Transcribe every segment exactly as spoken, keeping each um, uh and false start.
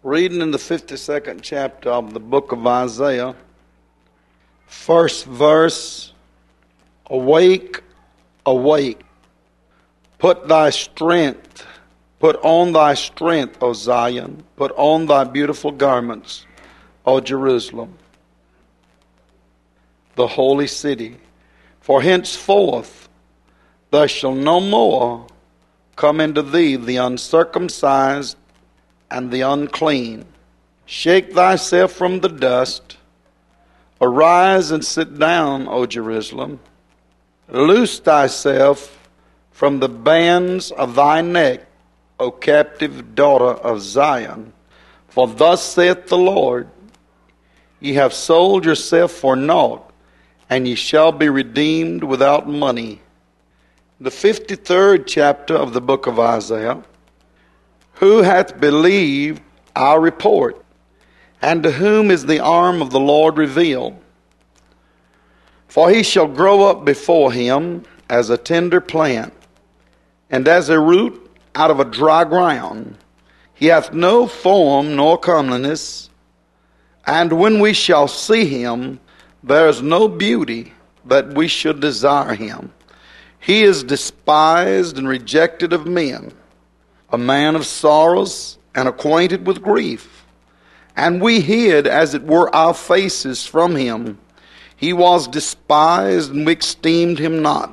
Reading in the fifty-second chapter of the book of Isaiah, first verse, awake, awake, put thy strength, put on thy strength, O Zion, put on thy beautiful garments, O Jerusalem, the holy city. For henceforth there shall no more come into thee the uncircumcised and the unclean. Shake thyself from the dust. Arise and sit down, O Jerusalem. Loose thyself from the bands of thy neck, O captive daughter of Zion. For thus saith the Lord, ye have sold yourself for naught, and ye shall be redeemed without money. The fifty-third chapter of the book of Isaiah. Who hath believed our report? And to whom is the arm of the Lord revealed? For he shall grow up before him as a tender plant, and as a root out of a dry ground. He hath no form nor comeliness, and when we shall see him, there is no beauty that we should desire him. He is despised and rejected of men, a man of sorrows and acquainted with grief. And we hid, as it were, our faces from him. He was despised, and we esteemed him not.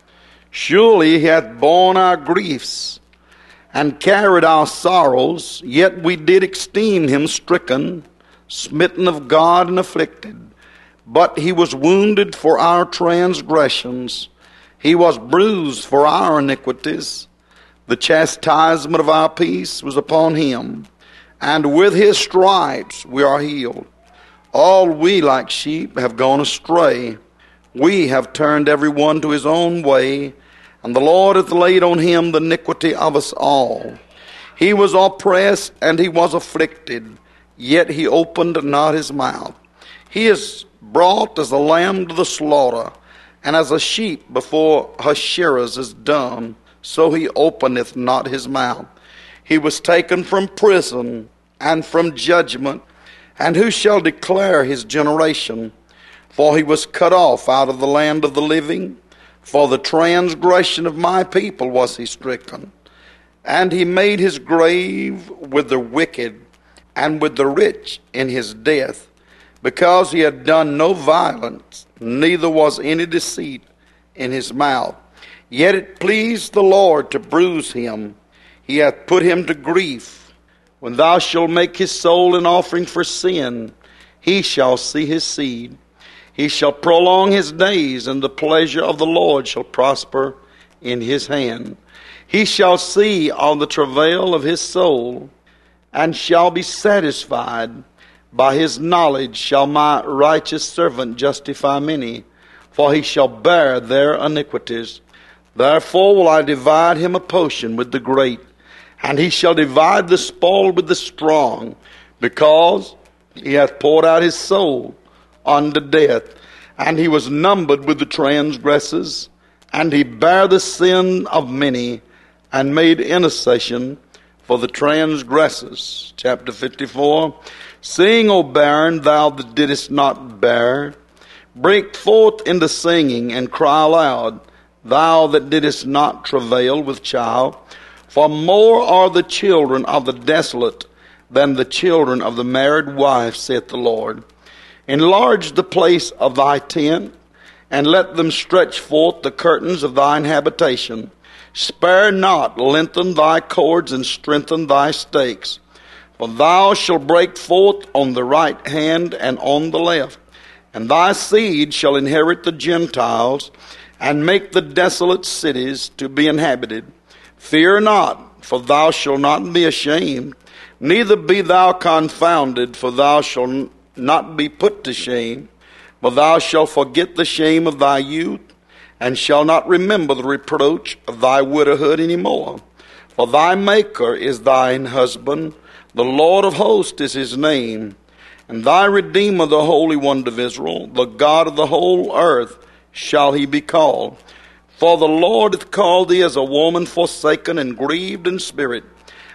Surely he hath borne our griefs, and carried our sorrows, yet we did esteem him stricken, smitten of God, and afflicted. But he was wounded for our transgressions, he was bruised for our iniquities. The chastisement of our peace was upon him, and with his stripes we are healed. All we like sheep have gone astray. We have turned every one to his own way, and the Lord hath laid on him the iniquity of us all. He was oppressed and he was afflicted, yet he opened not his mouth. He is brought as a lamb to the slaughter, and as a sheep before her shearers is dumb, so he openeth not his mouth. He was taken from prison and from judgment, and who shall declare his generation? For he was cut off out of the land of the living. For the transgression of my people was he stricken. And he made his grave with the wicked and with the rich in his death, because he had done no violence, neither was any deceit in his mouth. Yet it pleased the Lord to bruise him. He hath put him to grief. When thou shalt make his soul an offering for sin, he shall see his seed. He shall prolong his days, and the pleasure of the Lord shall prosper in his hand. He shall see all the travail of his soul, and shall be satisfied. By his knowledge shall my righteous servant justify many, for he shall bear their iniquities. Therefore will I divide him a portion with the great, and he shall divide the spoil with the strong, because he hath poured out his soul unto death, and he was numbered with the transgressors, and he bare the sin of many, and made intercession for the transgressors. Chapter fifty-four. Sing, O barren, thou that didst not bear. Break forth into singing, and cry aloud, thou that didst not travail with child. For more are the children of the desolate than the children of the married wife, saith the Lord. Enlarge the place of thy tent, and let them stretch forth the curtains of thine habitation. Spare not, lengthen thy cords, and strengthen thy stakes. For thou shalt break forth on the right hand and on the left, and thy seed shall inherit the Gentiles, and make the desolate cities to be inhabited. Fear not, for thou shalt not be ashamed, neither be thou confounded, for thou shalt not be put to shame. For thou shalt forget the shame of thy youth, and shalt not remember the reproach of thy widowhood any more. For thy Maker is thine husband, the Lord of hosts is his name, and thy Redeemer, the Holy One of Israel, the God of the whole earth, shall he be called. For the Lord hath called thee as a woman forsaken and grieved in spirit,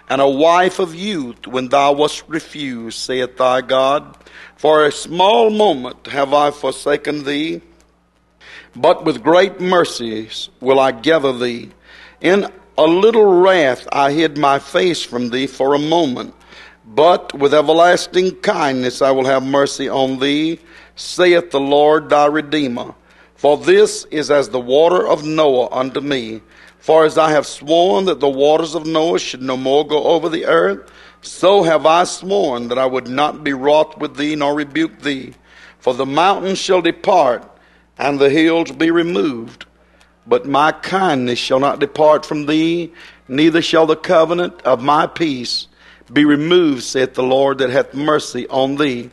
and a wife of youth when thou wast refused, saith thy God. For a small moment have I forsaken thee, but with great mercies will I gather thee. In a little wrath I hid my face from thee for a moment, but with everlasting kindness I will have mercy on thee, saith the Lord thy Redeemer. For this is as the water of Noah unto me. For as I have sworn that the waters of Noah should no more go over the earth, so have I sworn that I would not be wroth with thee nor rebuke thee. For the mountains shall depart, and the hills be removed, but my kindness shall not depart from thee, neither shall the covenant of my peace be removed, saith the Lord that hath mercy on thee.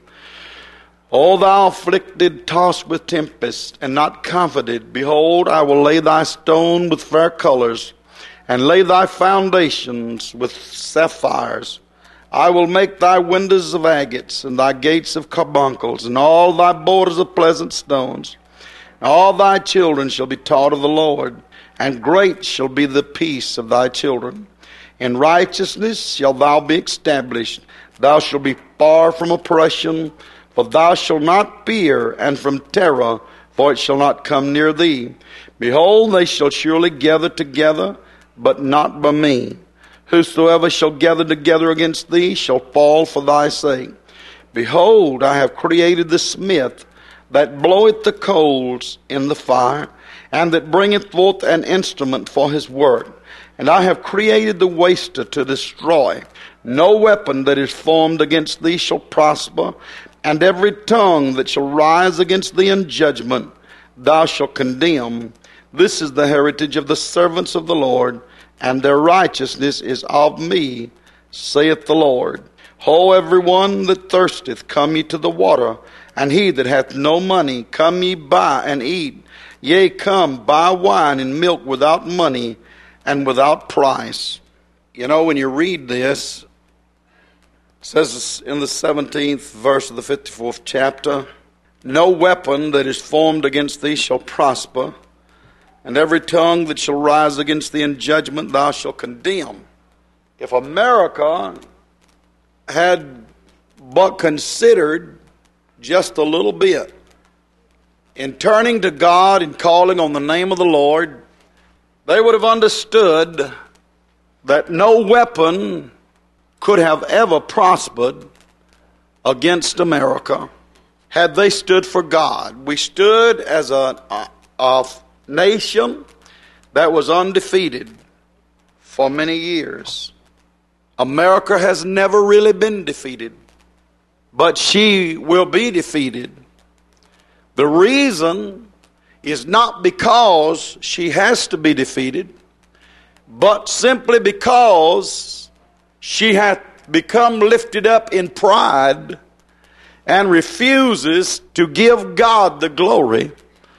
O thou afflicted, tossed with tempest, and not comforted, behold, I will lay thy stone with fair colors, and lay thy foundations with sapphires. I will make thy windows of agates, and thy gates of carbuncles, and all thy borders of pleasant stones. And all thy children shall be taught of the Lord, and great shall be the peace of thy children. In righteousness shalt thou be established. Thou shalt be far from oppression, for thou shalt not fear, and from terror, for it shall not come near thee. Behold, they shall surely gather together, but not by me. Whosoever shall gather together against thee shall fall for thy sake. Behold, I have created the smith that bloweth the coals in the fire, and that bringeth forth an instrument for his work. And I have created the waster to destroy. No weapon that is formed against thee shall prosper, and every tongue that shall rise against thee in judgment thou shalt condemn. This is the heritage of the servants of the Lord, and their righteousness is of me, saith the Lord. Ho, every one that thirsteth, come ye to the water, and he that hath no money, come ye buy and eat. Yea, come, buy wine and milk without money and without price. You know, when you read this, it says in the seventeenth verse of the fifty-fourth chapter, no weapon that is formed against thee shall prosper, and every tongue that shall rise against thee in judgment thou shalt condemn. If America had but considered just a little bit in turning to God and calling on the name of the Lord, they would have understood that no weapon could have ever prospered against America had they stood for God. We stood as a, a, a nation that was undefeated for many years. America has never really been defeated, but she will be defeated. The reason is not because she has to be defeated, but simply because she hath become lifted up in pride and refuses to give God the glory.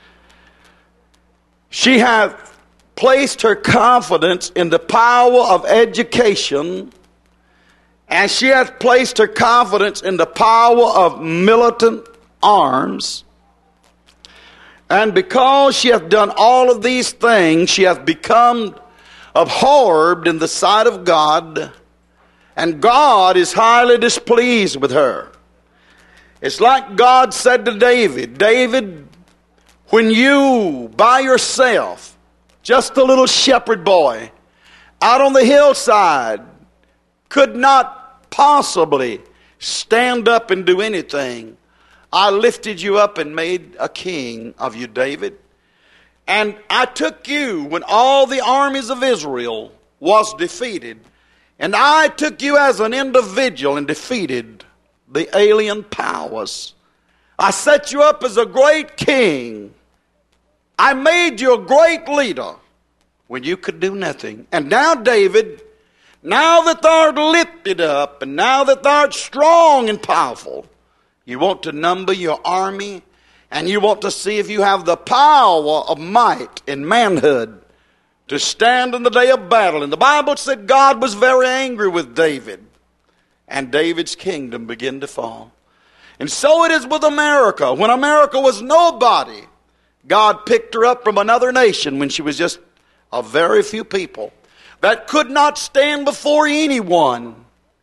She hath placed her confidence in the power of education, and she hath placed her confidence in the power of militant arms. And because she hath done all of these things, she hath become abhorred in the sight of God, and God is highly displeased with her. It's like God said to David, David, when you, by yourself, just a little shepherd boy, out on the hillside, could not possibly stand up and do anything, I lifted you up and made a king of you, David. And I took you when all the armies of Israel was defeated, and I took you as an individual and defeated the alien powers. I set you up as a great king. I made you a great leader when you could do nothing. And now, David, now that thou art lifted up, and now that thou art strong and powerful, you want to number your army, and you want to see if you have the power of might and manhood to stand in the day of battle. And the Bible said God was very angry with David, and David's kingdom began to fall. And so it is with America. When America was nobody, God picked her up from another nation when she was just a very few people. that could not stand before anyone.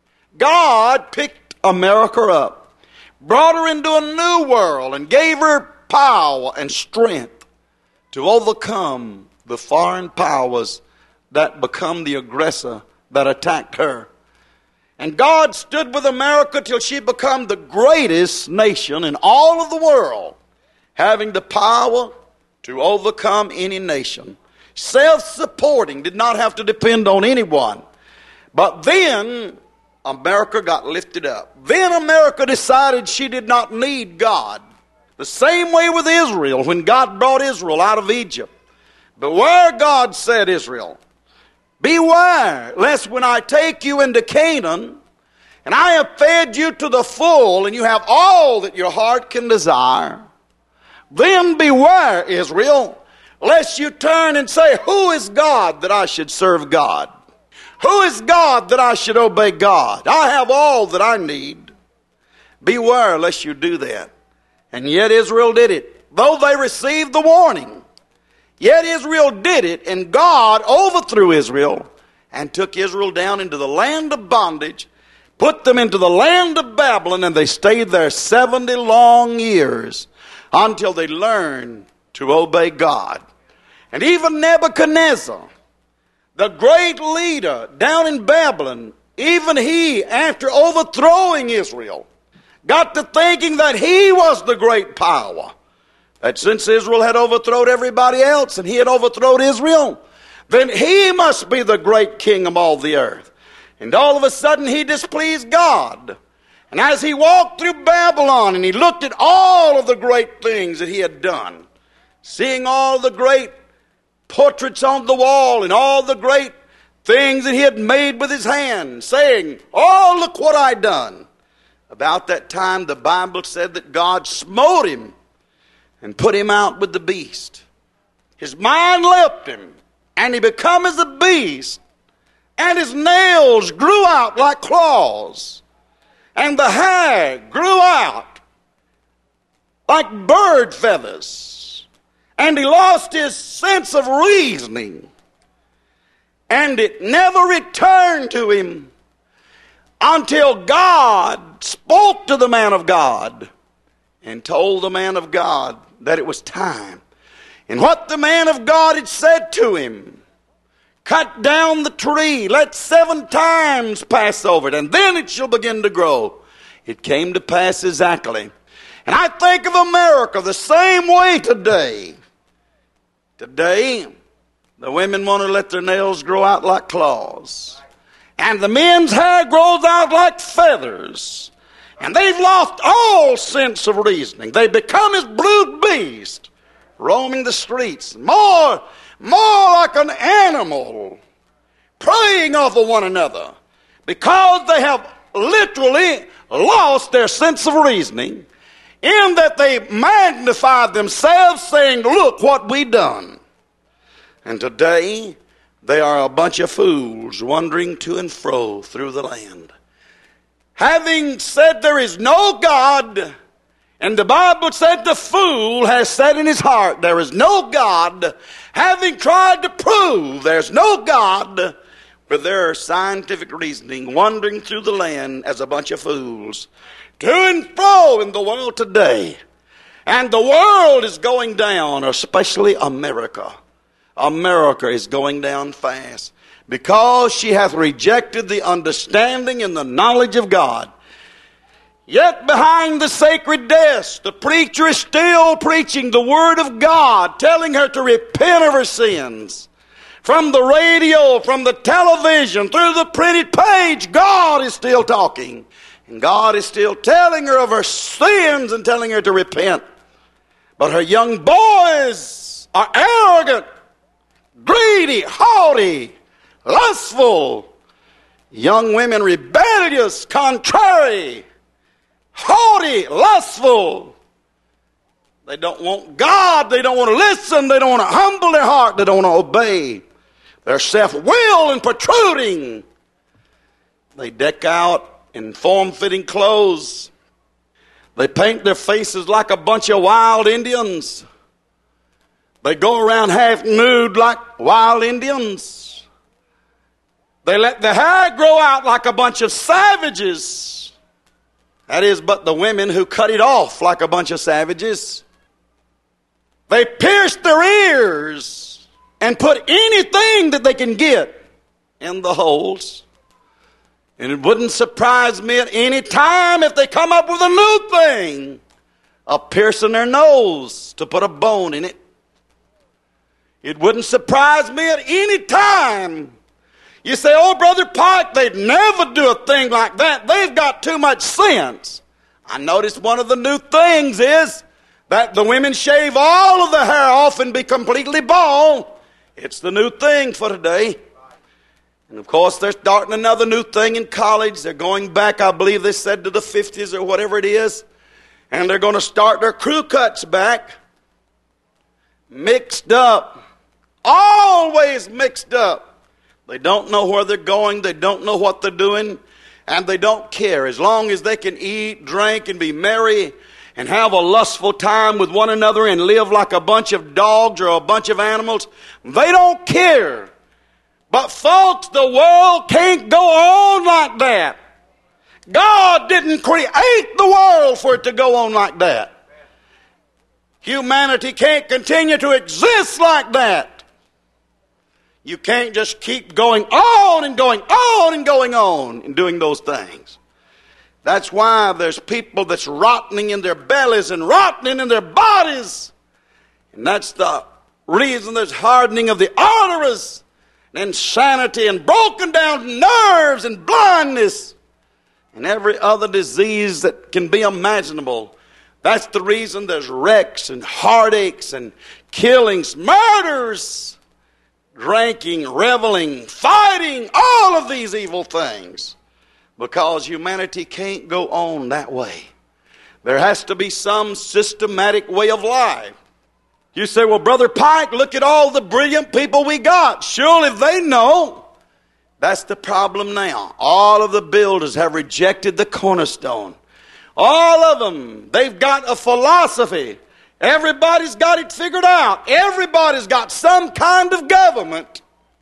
God picked America up, brought her into a new world, and gave her power and strength to overcome the foreign powers that become the aggressor that attacked her. And God stood with America till she became the greatest nation in all of the world, having the power to overcome any nation. Self-supporting, did not have to depend on anyone. But then America got lifted up. Then America decided she did not need God. The same way with Israel, when God brought Israel out of Egypt. Beware, God said, Israel, beware, lest when I take you into Canaan, and I have fed you to the full, and you have all that your heart can desire, then beware, Israel, lest you turn and say, who is God that I should serve God? Who is God that I should obey God? I have all that I need. Beware lest you do that. And yet Israel did it. Though they received the warning, yet Israel did it, and God overthrew Israel and took Israel down into the land of bondage, put them into the land of Babylon, and they stayed there seventy long years until they learned to obey God. And even Nebuchadnezzar, the great leader down in Babylon, even he, after overthrowing Israel, got to thinking that he was the great power. That since Israel had overthrown everybody else and he had overthrown Israel, then he must be the great king of all the earth. And all of a sudden he displeased God. And as he walked through Babylon and he looked at all of the great things that he had done, seeing all the great portraits on the wall and all the great things that he had made with his hand, saying, oh, look what I done. About that time, the Bible said that God smote him and put him out with the beast. His mind left him, and he become as a beast, and his nails grew out like claws, and the hair grew out like bird feathers, and he lost his sense of reasoning, and it never returned to him until God spoke to the man of God and told the man of God that it was time. And what the man of God had said to him, cut down the tree, let seven times pass over it, and then it shall begin to grow. It came to pass exactly. And I think of America the same way today. Today, the women want to let their nails grow out like claws. And the men's hair grows out like feathers. And they've lost all sense of reasoning. They become as brute beasts, roaming the streets, more, more like an animal, preying over one another, because they have literally lost their sense of reasoning, in that they magnify themselves, saying, look what we done. And today, they are a bunch of fools wandering to and fro through the land. Having said there is no God, and the Bible said the fool has said in his heart there is no God, having tried to prove there's no God, with their scientific reasoning, wandering through the land as a bunch of fools, to and fro in the world today. And the world is going down, especially America. America is going down fast because she hath rejected the understanding and the knowledge of God. Yet behind the sacred desk, the preacher is still preaching the word of God, telling her to repent of her sins. From the radio, from the television, through the printed page, God is still talking. And God is still telling her of her sins and telling her to repent. But her young boys are arrogant, greedy, haughty, lustful. Young women rebellious, contrary, haughty, lustful. They don't want God. They don't want to listen. They don't want to humble their heart. They don't want to obey. They're self-willed and protruding. They deck out in form-fitting clothes. They paint their faces like a bunch of wild Indians. They go around half nude like wild Indians. They let the hair grow out like a bunch of savages. That is, but the women who cut it off like a bunch of savages. They pierced their ears and put anything that they can get in the holes. And it wouldn't surprise me at any time if they come up with a new thing of piercing their nose to put a bone in it. It wouldn't surprise me at any time. You say, oh, Brother Pike, they'd never do a thing like that. They've got too much sense. I noticed one of the new things is that the women shave all of the hair off and be completely bald. It's the new thing for today. And of course, they're starting another new thing in college. They're going back, I believe they said, to the fifties or whatever it is. And they're going to start their crew cuts back. Mixed up. Always mixed up. They don't know where they're going. They don't know what they're doing. And they don't care. As long as they can eat, drink, and be merry, and have a lustful time with one another and live like a bunch of dogs or a bunch of animals, they don't care. But folks, the world can't go on like that. God didn't create the world for it to go on like that. Humanity can't continue to exist like that. You can't just keep going on and going on and going on and doing those things. That's why there's people that's rotting in their bellies and rotting in their bodies. And that's the reason there's hardening of the arteries and insanity and broken down nerves and blindness and every other disease that can be imaginable. That's the reason there's wrecks and heartaches and killings, murders, drinking, reveling, fighting, all of these evil things. Because humanity can't go on that way. There has to be some systematic way of life. You say, well, Brother Pike, look at all the brilliant people we got. Surely they know. That's the problem now. All of the builders have rejected the cornerstone. All of them. They've got a philosophy. Everybody's got it figured out. Everybody's got some kind of government.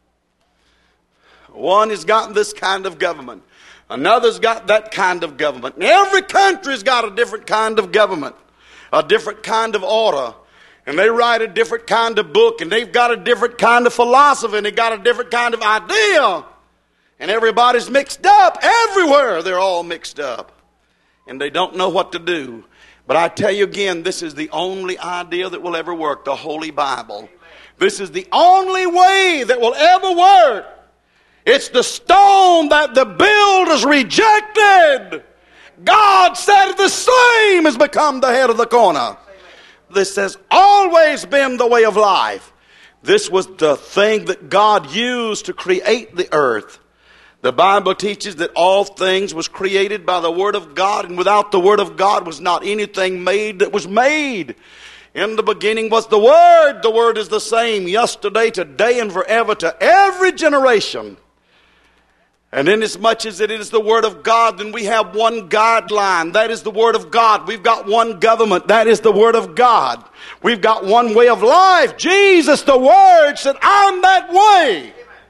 One has got this kind of government. Another's got that kind of government. And every country's got a different kind of government, a different kind of order. And they write a different kind of book, and they've got a different kind of philosophy, and they've got a different kind of idea. And everybody's mixed up everywhere. They're all mixed up. And they don't know what to do. But I tell you again, this is the only idea that will ever work, the Holy Bible. This is the only way that will ever work. It's the stone that the builders rejected. God said the same has become the head of the corner. This has always been the way of life. This was the thing that God used to create the earth. The Bible teaches that all things was created by the Word of God, and without the Word of God was not anything made that was made. In the beginning was the Word. The Word is the same yesterday, today, and forever to every generation. And inasmuch as it is the Word of God, then we have one guideline. That is the Word of God. We've got one government. That is the Word of God. We've got one way of life. Jesus, the Word, said, I'm that way.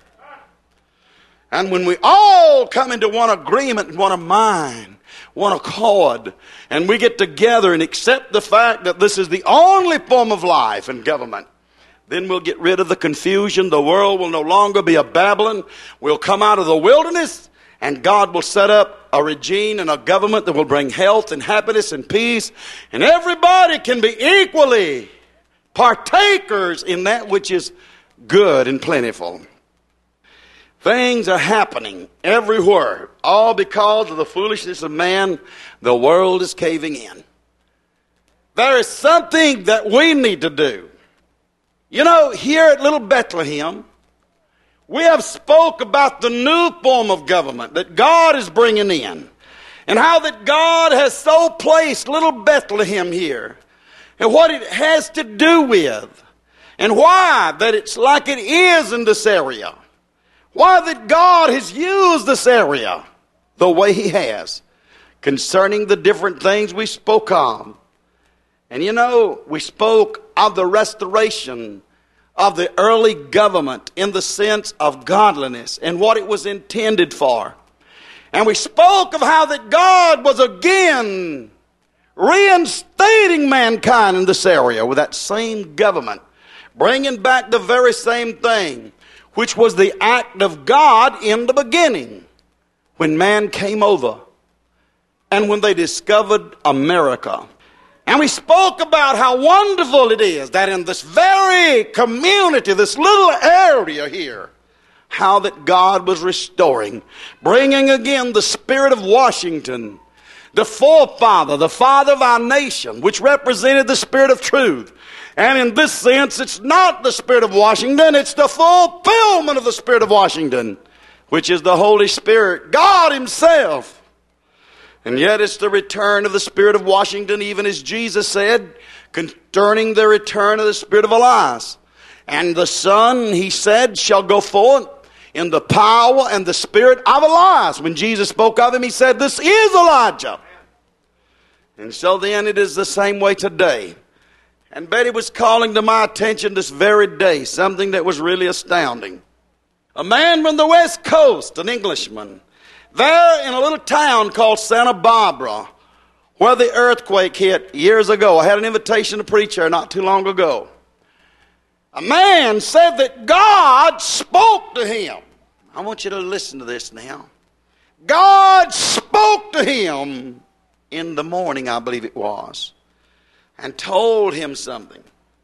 And when we all come into one agreement and one mind, one accord, and we get together and accept the fact that this is the only form of life and government, then we'll get rid of the confusion. The world will no longer be a Babylon. We'll come out of the wilderness, and God will set up a regime and a government that will bring health and happiness and peace, and everybody can be equally partakers in that which is good and plentiful. Things are happening everywhere, all because of the foolishness of man. The world is caving in. There is something that we need to do. You know, here at Little Bethlehem, we have spoke about the new form of government that God is bringing in, and how that God has so placed Little Bethlehem here, and what it has to do with, and why that it's like it is in this area. Why that God has used this area the way He has concerning the different things we spoke of. And you know, we spoke of the restoration of the early government in the sense of godliness and what it was intended for. And we spoke of how that God was again reinstating mankind in this area with that same government, bringing back the very same thing, which was the act of God in the beginning when man came over and when they discovered America. And we spoke about how wonderful it is that in this very community, this little area here, how that God was restoring, bringing again the spirit of Washington, the forefather, the father of our nation, which represented the spirit of truth. And in this sense, it's not the spirit of Washington, it's the fulfillment of the spirit of Washington, which is the Holy Spirit, God himself. And yet it's the return of the spirit of Washington, even as Jesus said, concerning the return of the spirit of Elias. And the Son, he said, shall go forth in the power and the spirit of Elias. When Jesus spoke of him, he said, this is Elijah. And so then it is the same way today. And Betty was calling to my attention this very day something that was really astounding. A man from the West Coast, an Englishman, there in a little town called Santa Barbara, where the earthquake hit years ago. I had an invitation to preach there not too long ago. A man said that God spoke to him. I want you to listen to this now. God spoke to him in the morning, I believe it was, and told him something.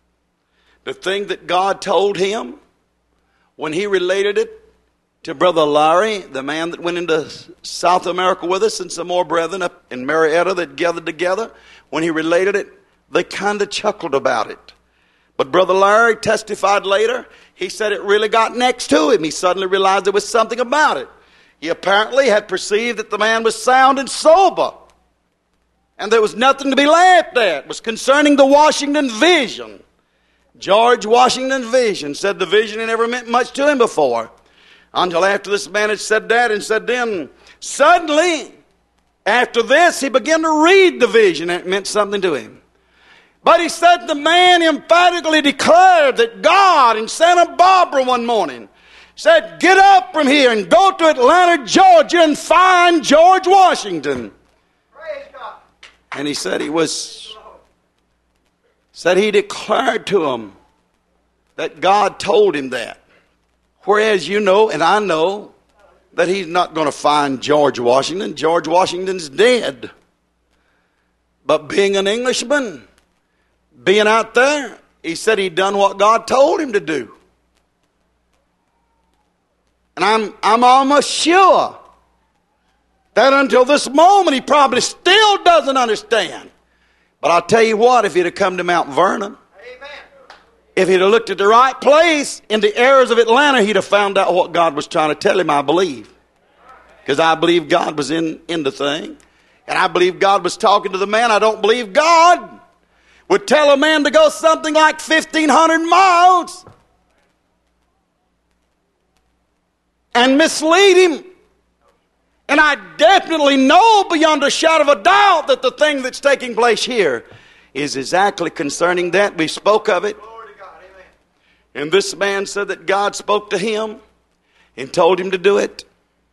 The thing that God told him, when he related it to Brother Larry, the man that went into South America with us, and some more brethren up in Marietta that gathered together, when he related it, they kind of chuckled about it. But Brother Larry testified later, he said it really got next to him. He suddenly realized there was something about it. He apparently had perceived that the man was sound and sober, and there was nothing to be laughed at. It was concerning the Washington vision. George Washington's vision. Said the vision had never meant much to him before, until after this man had said that, and said then, suddenly, after this, he began to read the vision, and it meant something to him. But he said the man emphatically declared that God in Santa Barbara one morning said, get up from here and go to Atlanta, Georgia, and find George Washington. Praise God. And he said he was, said he declared to him that God told him that. Whereas you know, and I know, that he's not going to find George Washington. George Washington's dead. But being an Englishman, being out there, he said he'd done what God told him to do. And I'm, I'm almost sure that until this moment he probably still doesn't understand. But I'll tell you what, if he'd have come to Mount Vernon, amen, if he'd have looked at the right place in the areas of Atlanta, he'd have found out what God was trying to tell him, I believe. Because I believe God was in, in the thing. And I believe God was talking to the man. I don't believe God would tell a man to go something like fifteen hundred miles and mislead him. And I definitely know beyond a shadow of a doubt that the thing that's taking place here is exactly concerning that. We spoke of it. And this man said that God spoke to him and told him to do it.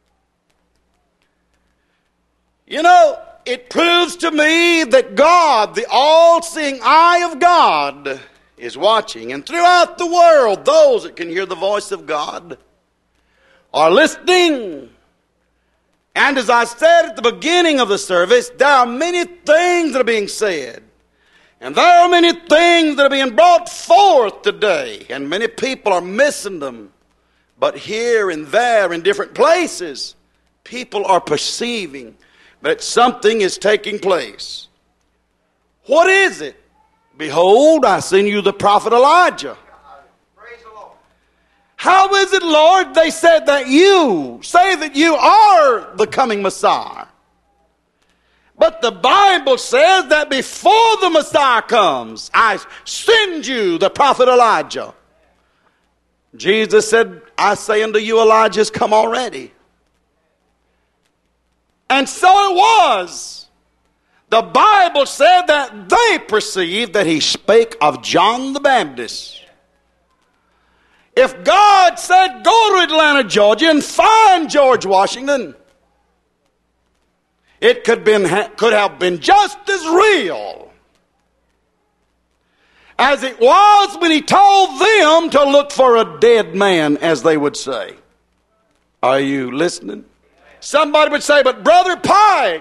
You know, it proves to me that God, the all-seeing eye of God, is watching. And throughout the world, those that can hear the voice of God are listening. And as I said at the beginning of the service, there are many things that are being said. And there are many things that are being brought forth today. And many people are missing them. But here and there in different places, people are perceiving that something is taking place. What is it? Behold, I send you the prophet Elijah. Praise the Lord. How is it, Lord, they said that you say that you are the coming Messiah? But the Bible says that before the Messiah comes, I send you the prophet Elijah. Jesus said, I say unto you, Elijah's come already. And so it was. The Bible said that they perceived that he spake of John the Baptist. If God said, go to Atlanta, Georgia, and find George Washington, it could, been, could have been just as real as it was when he told them to look for a dead man, as they would say. Are you listening? Somebody would say, but Brother Pike,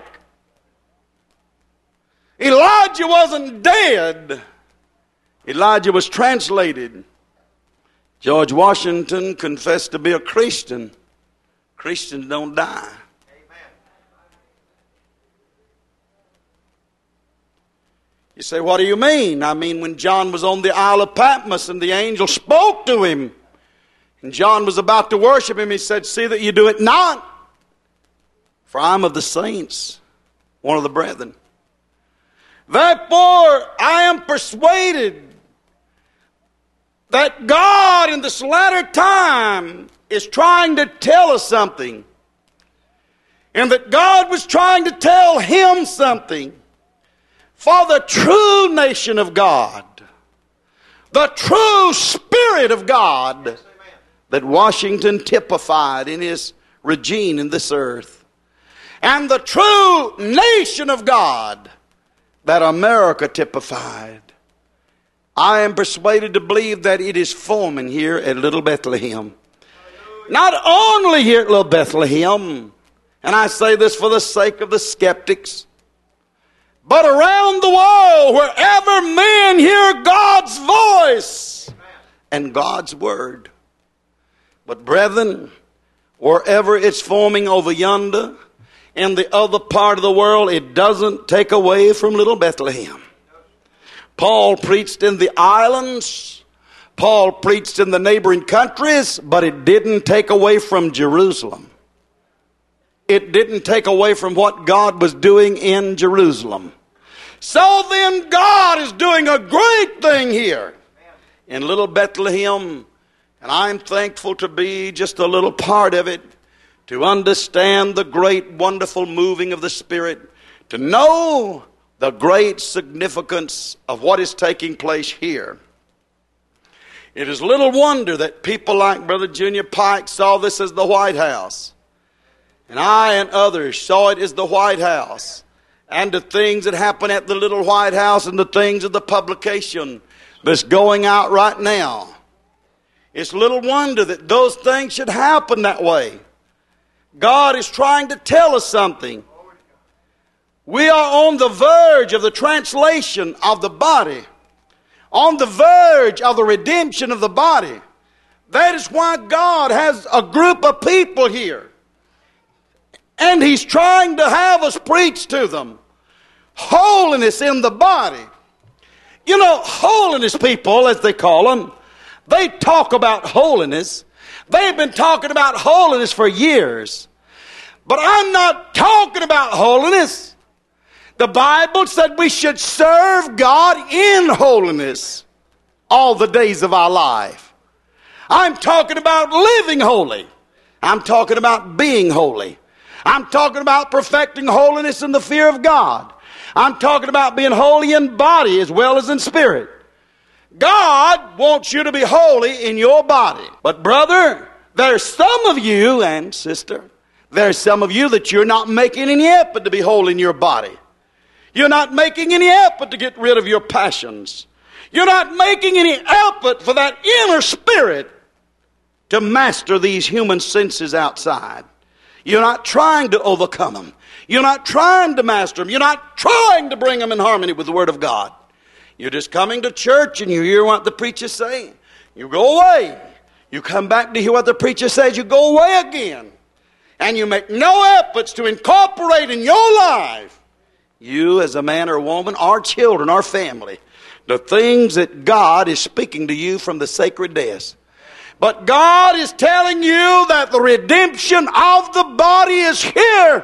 Elijah wasn't dead. Elijah was translated. George Washington confessed to be a Christian. Christians don't die. You say, what do you mean? I mean, when John was on the Isle of Patmos and the angel spoke to him, and John was about to worship him, he said, see that you do it not, for I am of the saints, one of the brethren. Therefore, I am persuaded that God in this latter time is trying to tell us something, and that God was trying to tell him something. For the true nation of God, the true Spirit of God that Washington typified in his regime in this earth, and the true nation of God that America typified, I am persuaded to believe that it is forming here at Little Bethlehem. Not only here at Little Bethlehem, and I say this for the sake of the skeptics, but around the world, wherever men hear God's voice and God's word. But brethren, wherever it's forming over yonder, in the other part of the world, it doesn't take away from Little Bethlehem. Paul preached in the islands. Paul preached in the neighboring countries, but it didn't take away from Jerusalem. It didn't take away from what God was doing in Jerusalem. So then God is doing a great thing here in Little Bethlehem, and I'm thankful to be just a little part of it, to understand the great, wonderful moving of the Spirit, to know the great significance of what is taking place here. It is little wonder that people like Brother Junior Pike saw this as the White House. And I and others saw it as the White House. And the things that happen at the little White House and the things of the publication that's going out right now. It's little wonder that those things should happen that way. God is trying to tell us something. We are on the verge of the translation of the body. On the verge of the redemption of the body. That is why God has a group of people here. And He's trying to have us preach to them holiness in the body. You know, holiness people, as they call them, they talk about holiness. They've been talking about holiness for years. But I'm not talking about holiness. The Bible said we should serve God in holiness all the days of our life. I'm talking about living holy. I'm talking about being holy. I'm talking about perfecting holiness in the fear of God. I'm talking about being holy in body as well as in spirit. God wants you to be holy in your body. But brother, there's some of you, and sister, there's some of you that you're not making any effort to be holy in your body. You're not making any effort to get rid of your passions. You're not making any effort for that inner spirit to master these human senses outside. You're not trying to overcome them. You're not trying to master them. You're not trying to bring them in harmony with the Word of God. You're just coming to church and you hear what the preacher's saying. You go away. You come back to hear what the preacher says. You go away again. And you make no efforts to incorporate in your life, you as a man or woman, or children, or family, the things that God is speaking to you from the sacred desk. But God is telling you that the redemption of the body is here.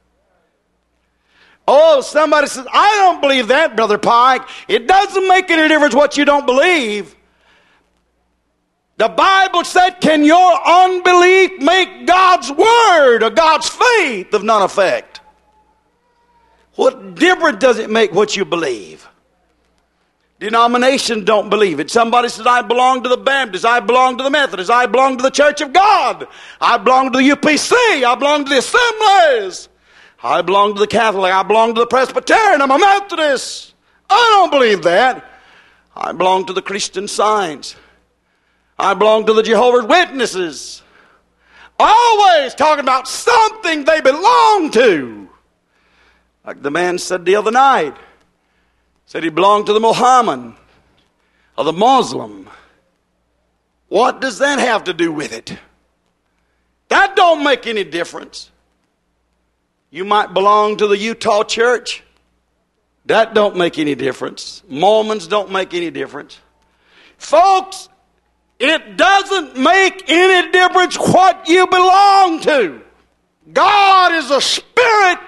Oh, somebody says, I don't believe that, Brother Pike. It doesn't make any difference what you don't believe. The Bible said, can your unbelief make God's word or God's faith of none effect? What difference does it make what you believe? Denominations don't believe it. Somebody says, I belong to the Baptists, I belong to the Methodists, I belong to the Church of God, I belong to the U P C, I belong to the Assemblies, I belong to the Catholic, I belong to the Presbyterian, I'm a Methodist. I don't believe that. I belong to the Christian Science. I belong to the Jehovah's Witnesses. Always talking about something they belong to. Like the man said the other night. Said he belonged to the Mohammedan or the Muslim. What does that have to do with it? That don't make any difference. You might belong to the Utah church. That don't make any difference. Mormons don't make any difference. Folks, it doesn't make any difference what you belong to. God is a spirit.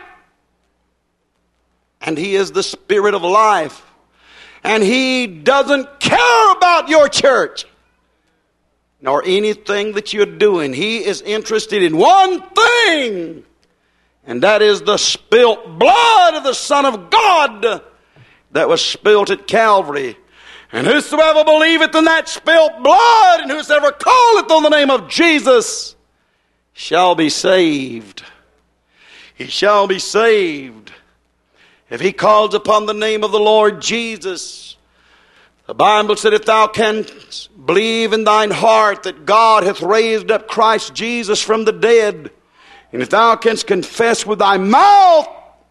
And He is the Spirit of life. And He doesn't care about your church, nor anything that you're doing. He is interested in one thing, and that is the spilt blood of the Son of God that was spilt at Calvary. And whosoever believeth in that spilt blood, and whosoever calleth on the name of Jesus, shall be saved. He shall be saved. If he calls upon the name of the Lord Jesus, the Bible said, if thou canst believe in thine heart that God hath raised up Christ Jesus from the dead, and if thou canst confess with thy mouth,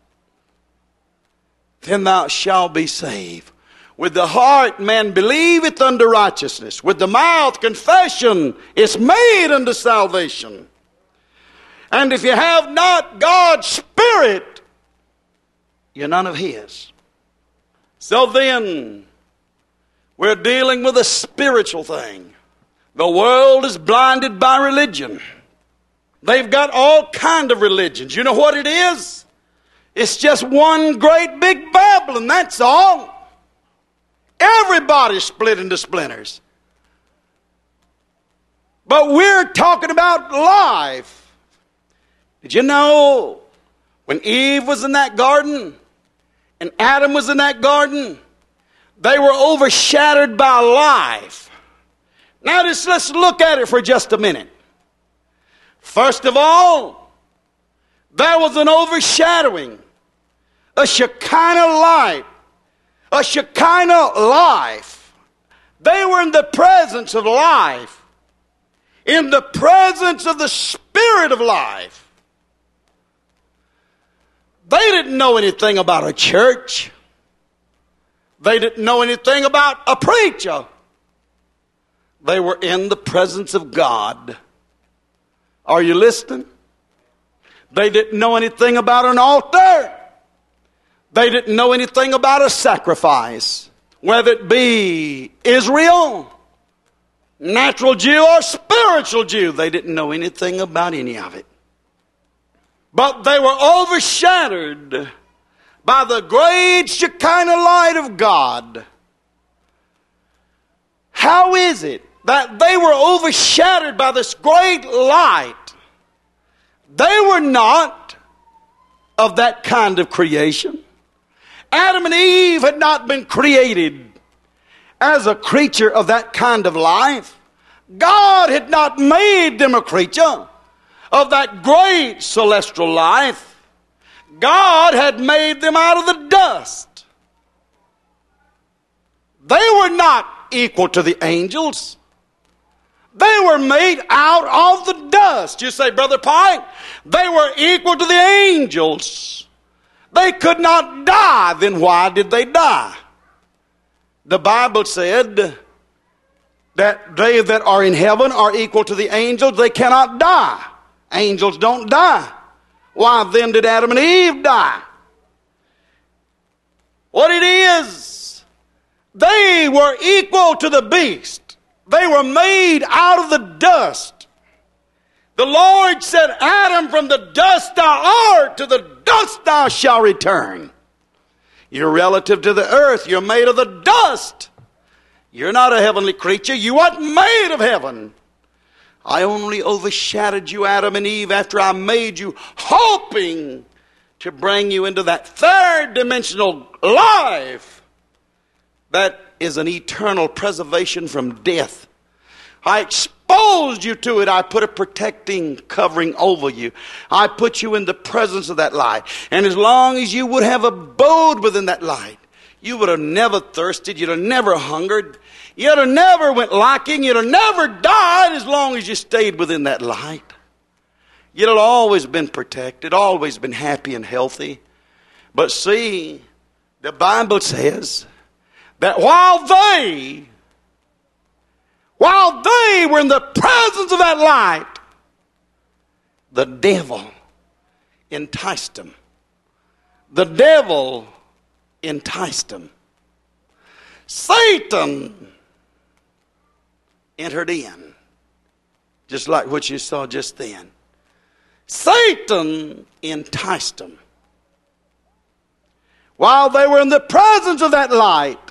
then thou shalt be saved. With the heart man believeth unto righteousness. With the mouth confession is made unto salvation. And if you have not God's Spirit, you're none of His. So then, we're dealing with a spiritual thing. The world is blinded by religion. They've got all kind of religions. You know what it is? It's just one great big Babylon, that's all. Everybody's split into splinters. But we're talking about life. Did you know when Eve was in that garden and Adam was in that garden, they were overshadowed by life? Now just let's look at it for just a minute. First of all, there was an overshadowing, a Shekinah light, a Shekinah life. They were in the presence of life, in the presence of the Spirit of life. They didn't know anything about a church. They didn't know anything about a preacher. They were in the presence of God. Are you listening? They didn't know anything about an altar. They didn't know anything about a sacrifice, whether it be Israel, natural Jew, or spiritual Jew. They didn't know anything about any of it. But they were overshadowed by the great Shekinah light of God. How is it that they were overshadowed by this great light? They were not of that kind of creation. Adam and Eve had not been created as a creature of that kind of life. God had not made them a creature of that great celestial life. God had made them out of the dust. They were not equal to the angels. They were made out of the dust. You say, Brother Pike, they were equal to the angels. They could not die. Then why did they die? The Bible said that they that are in heaven are equal to the angels. They cannot die. Angels don't die. Why then did Adam and Eve die? What it is, they were equal to the beast. They were made out of the dust. The Lord said, Adam, from the dust thou art, to the dust thou shalt return. You're relative to the earth. You're made of the dust. You're not a heavenly creature. You weren't made of heaven. I only overshadowed you, Adam and Eve, after I made you, hoping to bring you into that third dimensional life that is an eternal preservation from death. I exposed you to it. I put a protecting covering over you. I put you in the presence of that light. And as long as you would have abode within that light, you would have never thirsted. You'd have never hungered. You'd have never went lacking. You'd have never died as long as you stayed within that light. You'd have always been protected, always been happy and healthy. But see, the Bible says that while they, while they were in the presence of that light, the devil enticed them. The devil enticed them. Satan entered in, just like what you saw just then. Satan enticed them. While they were in the presence of that light,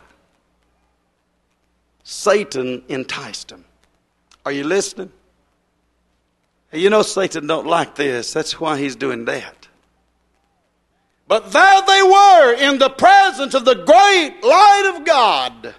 Satan enticed them. Are you listening? You know Satan don't like this. That's why he's doing that. But there they were in the presence of the great light of God,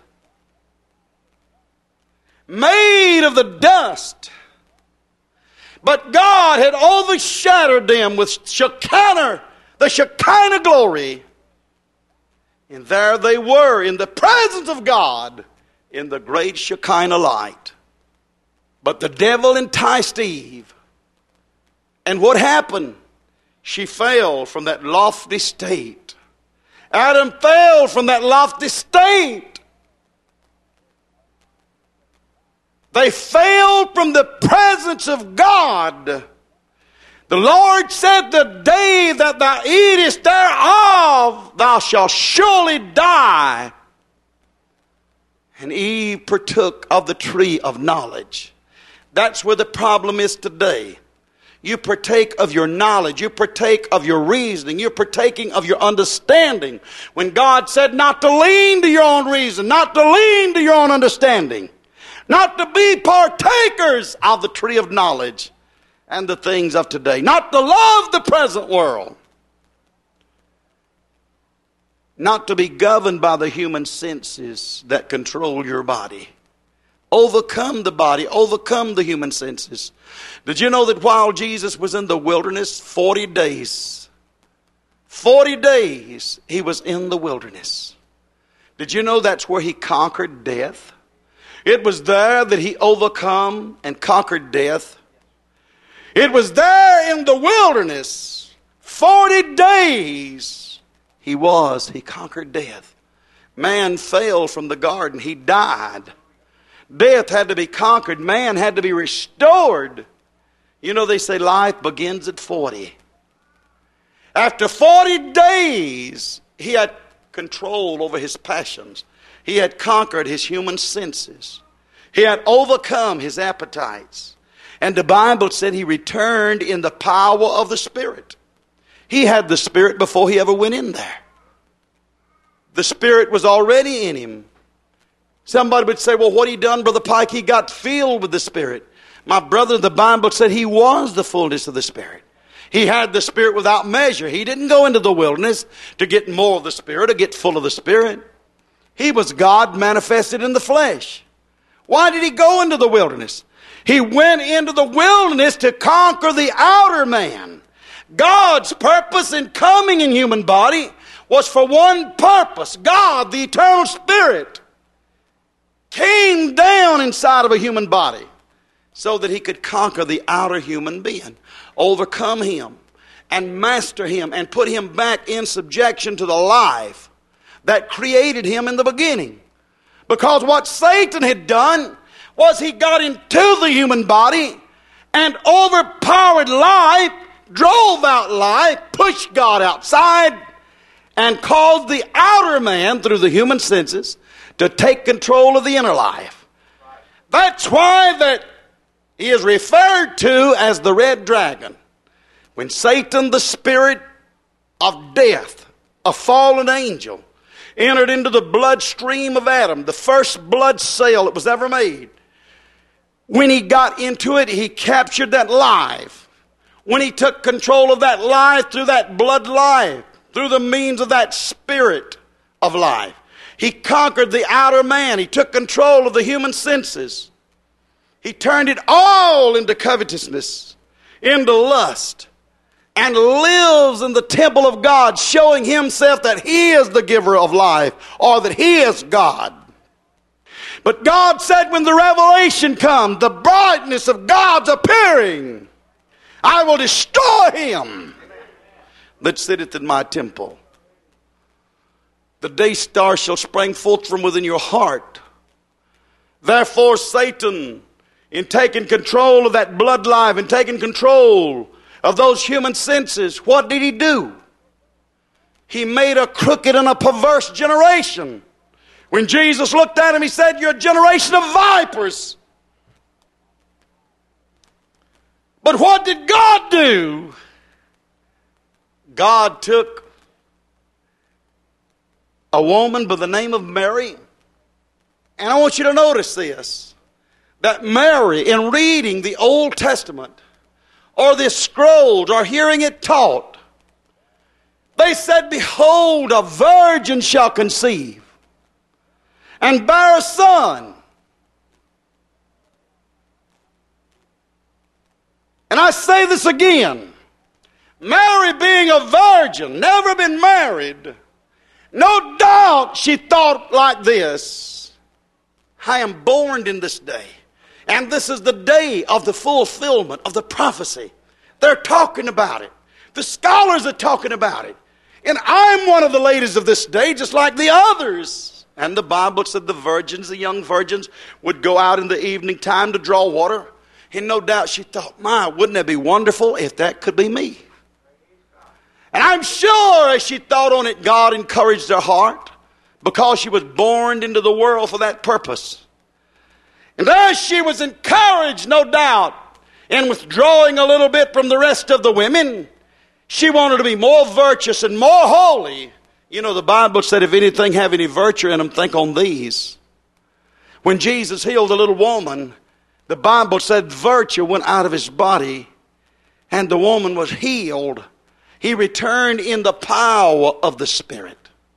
made of the dust. But God had overshadowed them with Shekinah, the Shekinah glory. And there they were in the presence of God in the great Shekinah light. But the devil enticed Eve. And what happened? She fell from that lofty state. Adam fell from that lofty state. They fell from the presence of God. The Lord said, the day that thou eatest thereof, thou shalt surely die. And Eve partook of the tree of knowledge. That's where the problem is today. You partake of your knowledge. You partake of your reasoning. You're partaking of your understanding. When God said not to lean to your own reason, not to lean to your own understanding, not to be partakers of the tree of knowledge and the things of today, not to love the present world, not to be governed by the human senses that control your body. Overcome the body, overcome the human senses. Did you know that while Jesus was in the wilderness, forty days, forty days he was in the wilderness. Did you know that's where he conquered death? It was there that he overcome and conquered death. It was there in the wilderness, forty days he was, he conquered death. Man fell from the garden, he died. Death had to be conquered. Man had to be restored. You know, they say life begins at forty. After forty days, he had control over his passions. He had conquered his human senses. He had overcome his appetites. And the Bible said he returned in the power of the Spirit. He had the Spirit before he ever went in there. The Spirit was already in him. Somebody would say, well, what he done, Brother Pike? He got filled with the Spirit. My brother, the Bible said he was the fullness of the Spirit. He had the Spirit without measure. He didn't go into the wilderness to get more of the Spirit, to get full of the Spirit. He was God manifested in the flesh. Why did he go into the wilderness? He went into the wilderness to conquer the outer man. God's purpose in coming in human body was for one purpose. God, the eternal Spirit, came down inside of a human body so that he could conquer the outer human being, overcome him, and master him, and put him back in subjection to the life that created him in the beginning. Because what Satan had done was he got into the human body and overpowered life, drove out life, pushed God outside, and caused the outer man through the human senses to take control of the inner life. That's why that he is referred to as the red dragon. When Satan, the spirit of death, a fallen angel, entered into the bloodstream of Adam, the first blood cell that was ever made, when he got into it, he captured that life. When he took control of that life through that blood life, through the means of that spirit of life, He conquered the outer man. He took control of the human senses. He turned it all into covetousness, into lust, and lives in the temple of God, showing himself that he is the giver of life, or that he is God. But God said when the revelation comes, the brightness of God's appearing, I will destroy him that sitteth in my temple. The day star shall spring forth from within your heart. Therefore Satan, in taking control of that blood life and taking control of those human senses, what did he do? He made a crooked and a perverse generation. When Jesus looked at him, he said, you're a generation of vipers. But what did God do? God took a woman by the name of Mary. And I want you to notice this, that Mary, in reading the Old Testament, or the scrolls, or hearing it taught, they said, behold, a virgin shall conceive and bear a son. And I say this again, Mary being a virgin, never been married, no doubt she thought like this, I am born in this day, and this is the day of the fulfillment of the prophecy. They're talking about it. The scholars are talking about it. And I'm one of the ladies of this day, just like the others. And the Bible said the virgins, the young virgins, would go out in the evening time to draw water. And no doubt she thought, my, wouldn't it be wonderful if that could be me? And I'm sure as she thought on it, God encouraged her heart, because she was born into the world for that purpose. And as she was encouraged, no doubt, in withdrawing a little bit from the rest of the women, she wanted to be more virtuous and more holy. You know, the Bible said, if anything have any virtue in them, think on these. When Jesus healed the little woman, the Bible said virtue went out of his body, and the woman was healed. He returned in the power of the Spirit.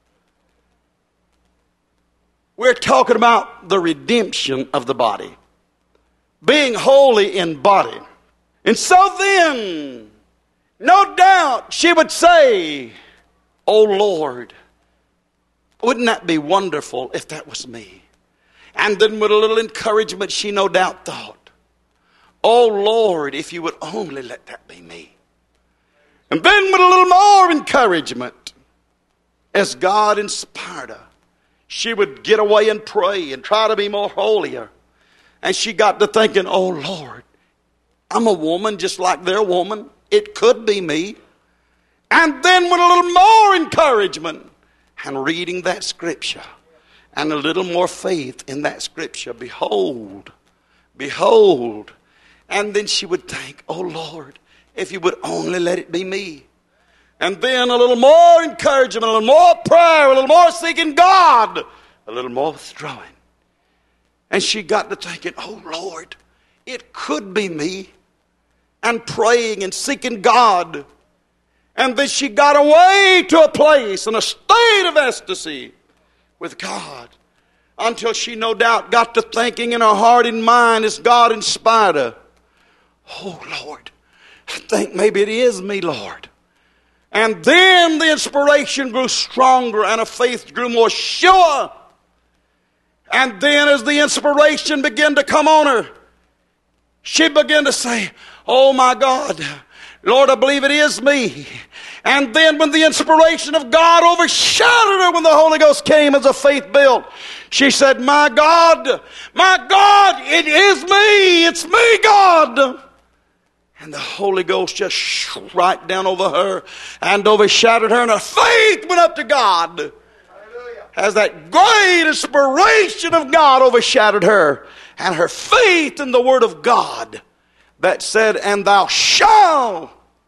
We're talking about the redemption of the body, being holy in body. And so then, no doubt she would say, oh Lord, wouldn't that be wonderful if that was me? And then with a little encouragement, she no doubt thought, oh Lord, if you would only let that be me. And then with a little more encouragement, as God inspired her, she would get away and pray and try to be more holier. And she got to thinking, oh Lord, I'm a woman just like their woman. It could be me. And then with a little more encouragement and reading that scripture and a little more faith in that scripture, behold, behold. And then she would think, oh Lord, if you would only let it be me. And then a little more encouragement, a little more prayer, a little more seeking God, a little more withdrawing. And she got to thinking, oh Lord, it could be me. And praying and seeking God. And then she got away to a place in a state of ecstasy with God, until she no doubt got to thinking in her heart and mind, as God inspired her, oh Lord, I think maybe it is me, Lord. And then the inspiration grew stronger and her faith grew more sure. And then as the inspiration began to come on her, she began to say, oh my God, Lord, I believe it is me. And then when the inspiration of God overshadowed her, when the Holy Ghost came as a faith built, she said, my God, my God, it is me. It's me, God. And the Holy Ghost just shot right down over her and overshadowed her, and her faith went up to God. Hallelujah. As that great inspiration of God overshadowed her, and her faith in the Word of God that said, and thou shalt.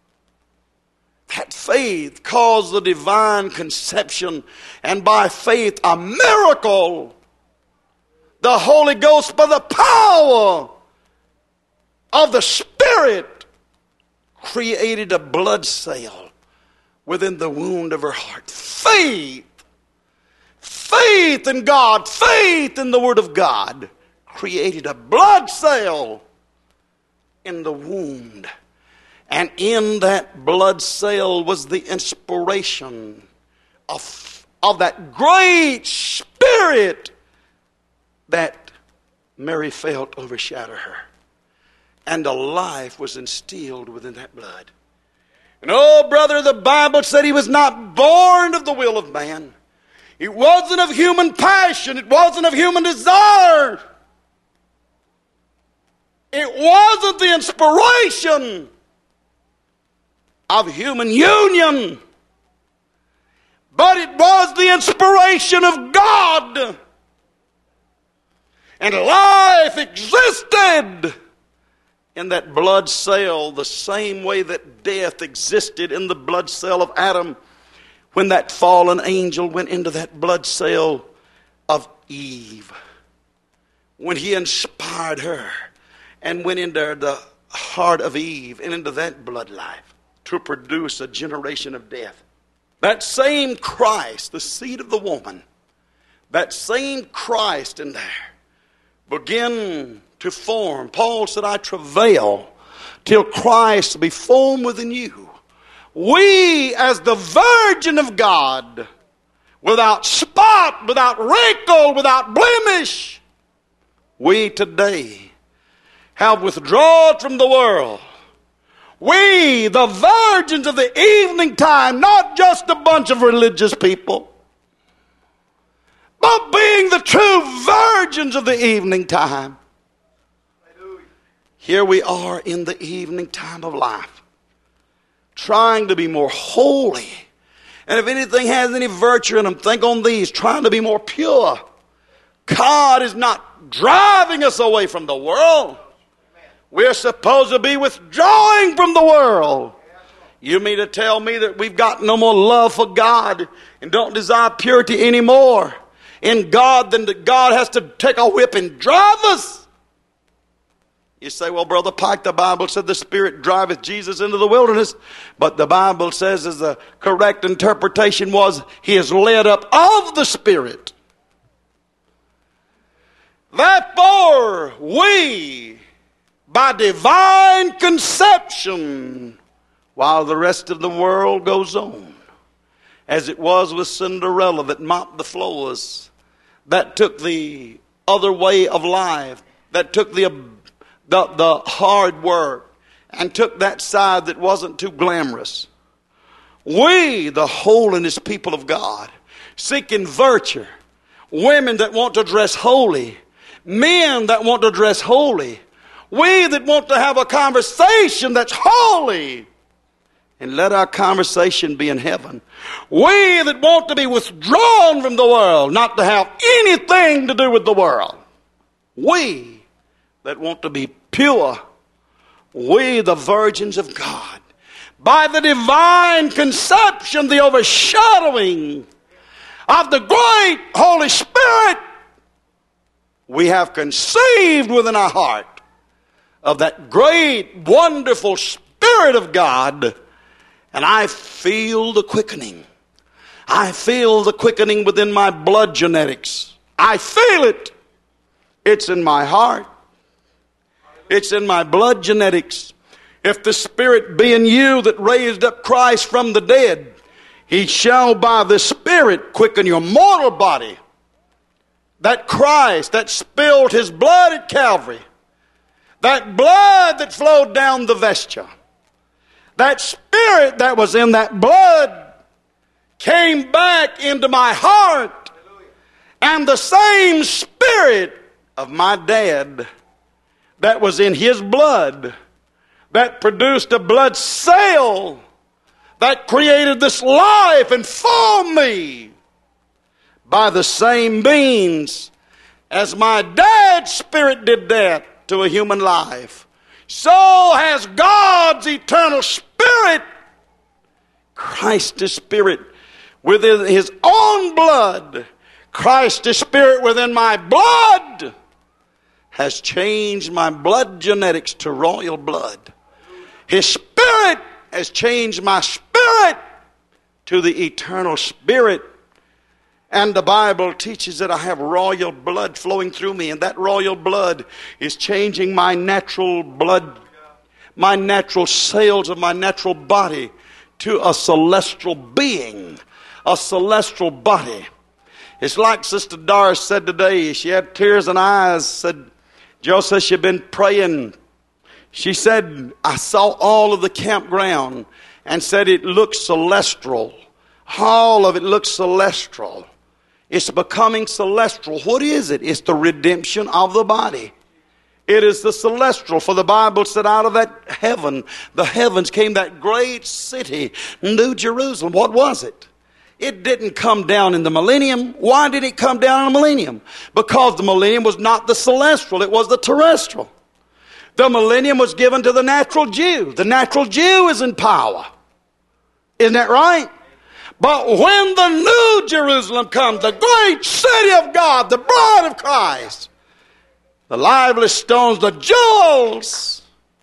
That faith caused the divine conception, and by faith a miracle. The Holy Ghost, by the power of the Spirit, created a blood cell within the wound of her heart. Faith. Faith faith in God, faith in the Word of God, created a blood cell in the wound. And in that blood cell was the inspiration of, of that great Spirit that Mary felt overshadow her. And a life was instilled within that blood. And oh, brother, the Bible said he was not born of the will of man. It wasn't of human passion. It wasn't of human desire. It wasn't the inspiration of human union. But it was the inspiration of God. And life existed in that blood cell the same way that death existed in the blood cell of Adam when that fallen angel went into that blood cell of Eve. When he inspired her and went into the heart of Eve and into that blood life to produce a generation of death. That same Christ, the seed of the woman, that same Christ in there began to form. Paul said, I travail till Christ be formed within you. We, as the Virgin of God, without spot, without wrinkle, without blemish, we today have withdrawn from the world. We, the virgins of the evening time, not just a bunch of religious people, but being the true virgins of the evening time. Here we are in the evening time of life, trying to be more holy. And if anything has any virtue in them, think on these, trying to be more pure. God is not driving us away from the world. We're supposed to be withdrawing from the world. You mean to tell me that we've got no more love for God and don't desire purity anymore in God than that God has to take a whip and drive us? You say, well, Brother Pike, the Bible said the Spirit driveth Jesus into the wilderness. But the Bible says, as the correct interpretation was, he is led up of the Spirit. Therefore, we, by divine conception, while the rest of the world goes on, as it was with Cinderella that mopped the floors, that took the other way of life, that took the The, the hard work and took that side that wasn't too glamorous. We, the holiness people of God, seeking virtue, women that want to dress holy, men that want to dress holy, we that want to have a conversation that's holy, and let our conversation be in heaven. We that want to be withdrawn from the world, not to have anything to do with the world. We that want to be pure, we the virgins of God, by the divine conception, the overshadowing of the great Holy Spirit, we have conceived within our heart of that great, wonderful Spirit of God, and I feel the quickening. I feel the quickening within my blood genetics. I feel it. It's in my heart. It's in my blood genetics. If the Spirit be in you that raised up Christ from the dead, he shall by the Spirit quicken your mortal body. That Christ that spilled his blood at Calvary, that blood that flowed down the vesture, that Spirit that was in that blood came back into my heart. And the same Spirit of my dad that was in his blood, that produced a blood cell, that created this life and formed me, by the same means as my dad's Spirit did that to a human life, so has God's eternal Spirit, Christ's Spirit within his own blood, Christ's Spirit within my blood, has changed my blood genetics to royal blood. His Spirit has changed my spirit to the eternal Spirit. And the Bible teaches that I have royal blood flowing through me, and that royal blood is changing my natural blood, my natural cells of my natural body to a celestial being, a celestial body. It's like Sister Doris said today. She had tears in her eyes. Said, Joe says she'd been praying. She said, I saw all of the campground and said it looks celestial. All of it looks celestial. It's becoming celestial. What is it? It's the redemption of the body. It is the celestial. For the Bible said out of that heaven, the heavens came that great city, New Jerusalem. What was it? It didn't come down in the millennium. Why did it come down in the millennium? Because the millennium was not the celestial, it was the terrestrial. The millennium was given to the natural Jew. The natural Jew is in power. Isn't that right? But when the New Jerusalem comes, the great city of God, the bride of Christ, the lively stones, the jewels,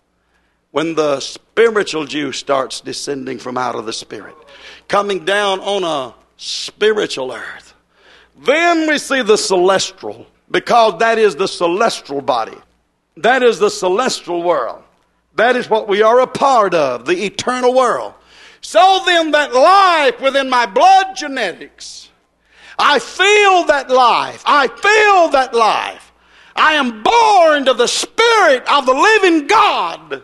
when the spiritual Jew starts descending from out of the Spirit, coming down on a spiritual earth, then we see the celestial, because that is the celestial body. That is the celestial world. That is what we are a part of, the eternal world. So then that life within my blood genetics, I feel that life. I feel that life. I am born to the Spirit of the living God.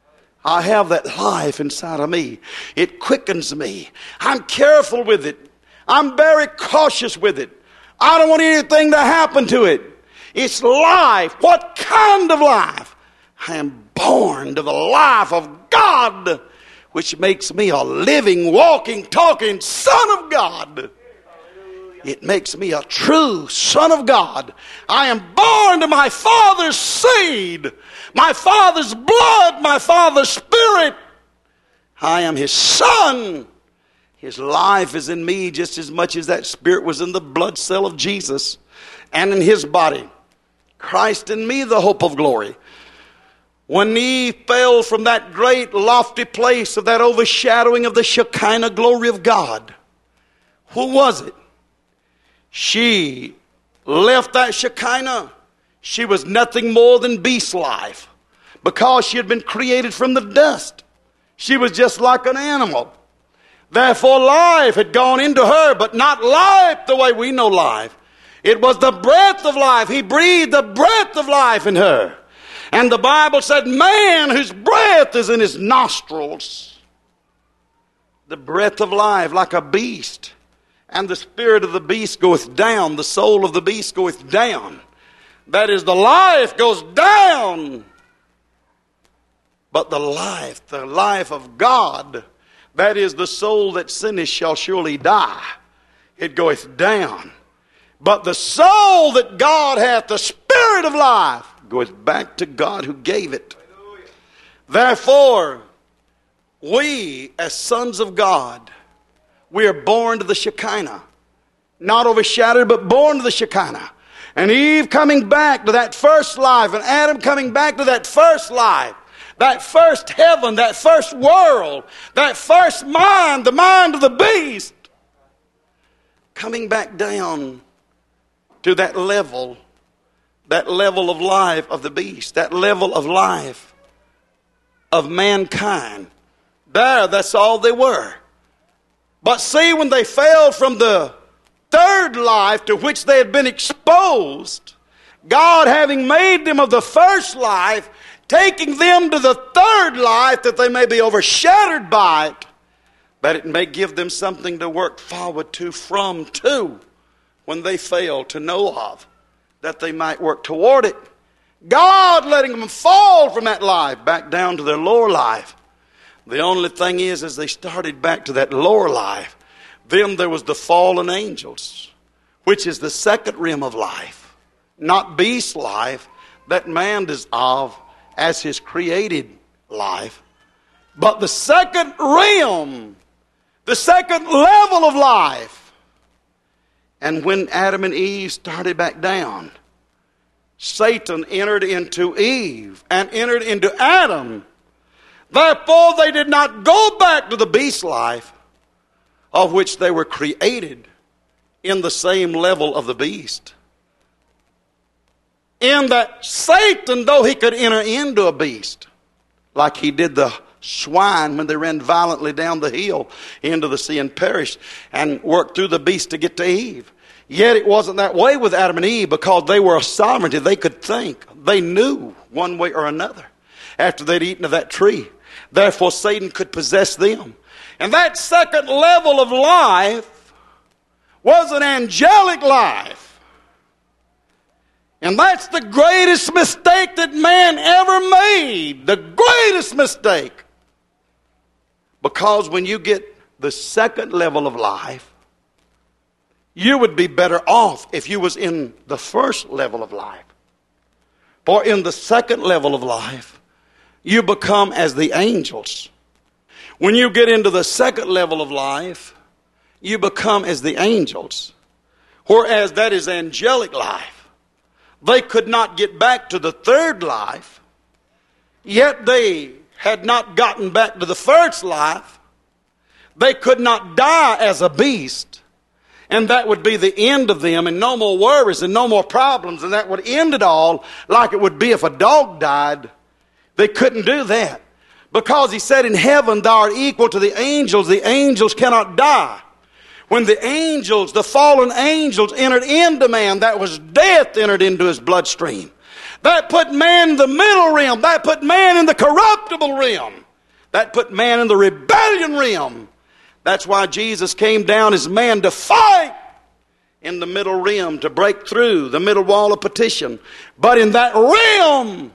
I have that life inside of me. It quickens me. I'm careful with it. I'm very cautious with it. I don't want anything to happen to it. It's life. What kind of life? I am born to the life of God, which makes me a living, walking, talking Son of God. It makes me a true Son of God. I am born to my Father's seed, my Father's blood, my Father's Spirit. I am His Son. His life is in me just as much as that Spirit was in the blood cell of Jesus and in His body. Christ in me, the hope of glory. When Eve fell from that great lofty place of that overshadowing of the Shekinah glory of God, who was it? She left that Shekinah. She was nothing more than beast life, because she had been created from the dust. She was just like an animal. Therefore life had gone into her, but not life the way we know life. It was the breath of life. He breathed the breath of life in her. And the Bible said, man whose breath is in his nostrils. The breath of life, like a beast. And the spirit of the beast goeth down. The soul of the beast goeth down. That is, the life goes down. But the life, the life of God, that is, the soul that sinneth shall surely die. It goeth down. But the soul that God hath, the spirit of life, goeth back to God who gave it. Therefore, we as sons of God, we are born to the Shekinah. Not overshadowed, but born to the Shekinah. And Eve coming back to that first life, and Adam coming back to that first life, that first heaven, that first world, that first mind, the mind of the beast, coming back down to that level, that level of life of the beast, that level of life of mankind. There, that's all they were. But see, when they fell from the third life to which they had been exposed, God having made them of the first life, taking them to the third life that they may be overshadowed by it, that it may give them something to work forward to, from, to, when they fail to know of, that they might work toward it. God letting them fall from that life back down to their lower life. The only thing is, as they started back to that lower life, then there was the fallen angels, which is the second realm of life, not beast life that man is of as his created life, but the second realm, the second level of life. And when Adam and Eve started back down, Satan entered into Eve and entered into Adam. Therefore, they did not go back to the beast life of which they were created in the same level of the beast. In that Satan, though he could enter into a beast, like he did the swine when they ran violently down the hill into the sea and perished, and worked through the beast to get to Eve. Yet it wasn't that way with Adam and Eve, because they were a sovereignty. They could think. They knew one way or another after they'd eaten of that tree. Therefore, Satan could possess them. And that second level of life was an angelic life. And that's the greatest mistake that man ever made. The greatest mistake. Because when you get the second level of life, you would be better off if you was in the first level of life. For in the second level of life, you become as the angels. When you get into the second level of life, you become as the angels. Whereas that is angelic life. They could not get back to the third life, yet they had not gotten back to the first life. They could not die as a beast, and that would be the end of them, and no more worries and no more problems, and that would end it all like it would be if a dog died. They couldn't do that, because he said, in heaven thou art equal to the angels. The angels cannot die. When the angels, the fallen angels, entered into man, that was death entered into his bloodstream. That put man in the middle realm. That put man in the corruptible realm. That put man in the rebellion realm. That's why Jesus came down as man to fight in the middle realm, to break through the middle wall of partition. But in that realm,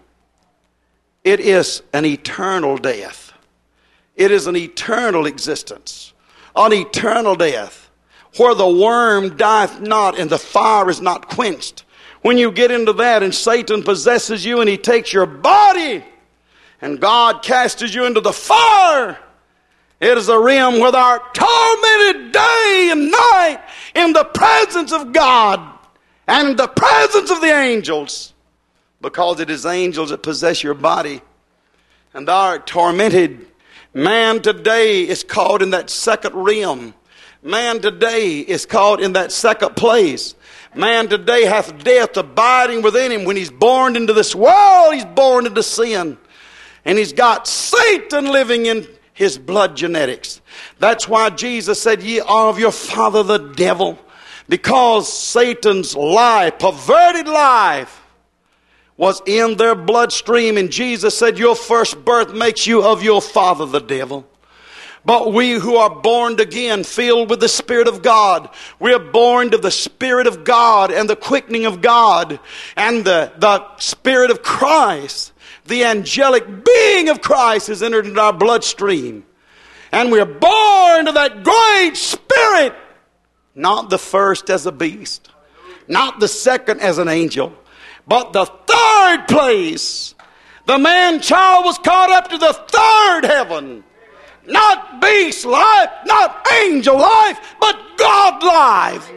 it is an eternal death. It is an eternal existence. An eternal death. Where the worm dieth not and the fire is not quenched. When you get into that and Satan possesses you and he takes your body and God casts you into the fire, it is a realm where thou art tormented day and night in the presence of God and in the presence of the angels, because it is angels that possess your body, and thou art tormented. Man today is caught in that second realm. Man today is caught in that second place. Man today hath death abiding within him. When he's born into this world, he's born into sin. And he's got Satan living in his blood genetics. That's why Jesus said, ye are of your father the devil. Because Satan's life, perverted life, was in their bloodstream. And Jesus said, your first birth makes you of your father the devil. But we who are born again, filled with the Spirit of God, we are born to the Spirit of God and the quickening of God and the, the Spirit of Christ. The angelic being of Christ has entered into our bloodstream. And we are born to that great Spirit. Not the first as a beast, not the second as an angel, but the third place. The man-child was caught up to the third heaven. Not beast life, not angel life, but God life.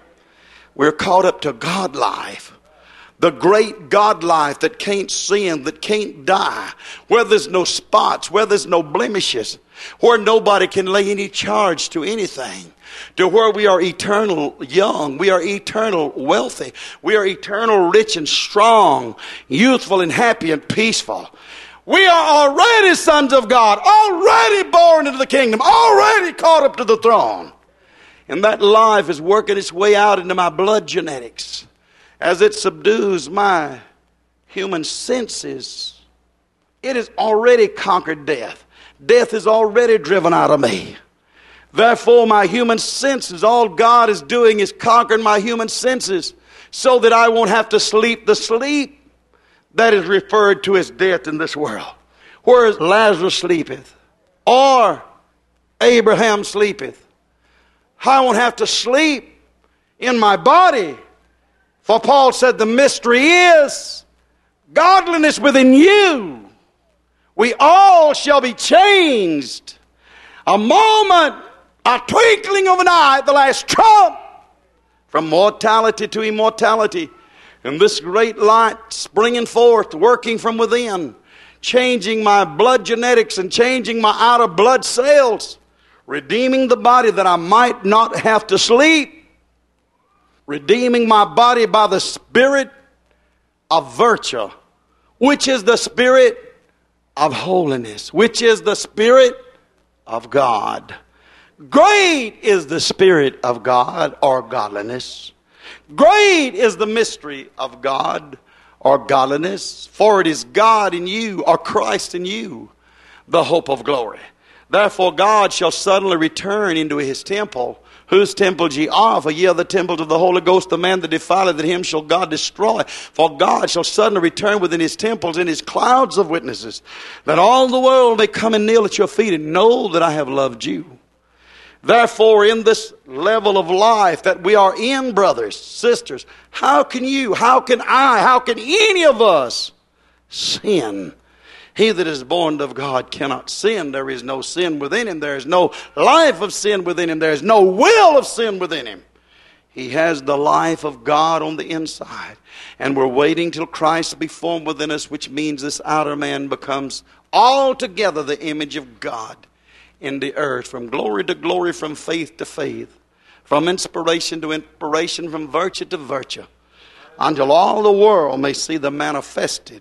We're caught up to God life. The great God life that can't sin, that can't die, where there's no spots, where there's no blemishes, where nobody can lay any charge to anything, to where we are eternal young, we are eternal wealthy, we are eternal rich and strong, youthful and happy and peaceful. We are already sons of God, already born into the kingdom, already caught up to the throne. And that life is working its way out into my blood genetics as it subdues my human senses. It has already conquered death. Death is already driven out of me. Therefore, my human senses, all God is doing is conquering my human senses so that I won't have to sleep the sleep that is referred to as death in this world. Whereas Lazarus sleepeth, or Abraham sleepeth. I won't have to sleep in my body. For Paul said the mystery is godliness within you. We all shall be changed. A moment, a twinkling of an eye, the last trump, from mortality to immortality. And this great light springing forth, working from within, changing my blood genetics and changing my outer blood cells, redeeming the body that I might not have to sleep. redeeming my body by the Spirit of virtue, which is the Spirit of holiness, which is the Spirit of God. Great is the Spirit of God, or godliness. Great is the mystery of God, or godliness. For it is God in you, or Christ in you, the hope of glory. Therefore God shall suddenly return into his temple, whose temple ye are, for ye are the temple of the Holy Ghost. The man that defileth him shall God destroy. For God shall suddenly return within his temples in his clouds of witnesses, that all the world may come and kneel at your feet and know that I have loved you. Therefore, in this level of life that we are in, brothers, sisters, how can you, how can I, how can any of us sin? He that is born of God cannot sin. There is no sin within him. There is no life of sin within him. There is no will of sin within him. He has the life of God on the inside. And we're waiting till Christ be formed within us, which means this outer man becomes altogether the image of God in the earth, from glory to glory, from faith to faith, from inspiration to inspiration, from virtue to virtue, until all the world may see the manifested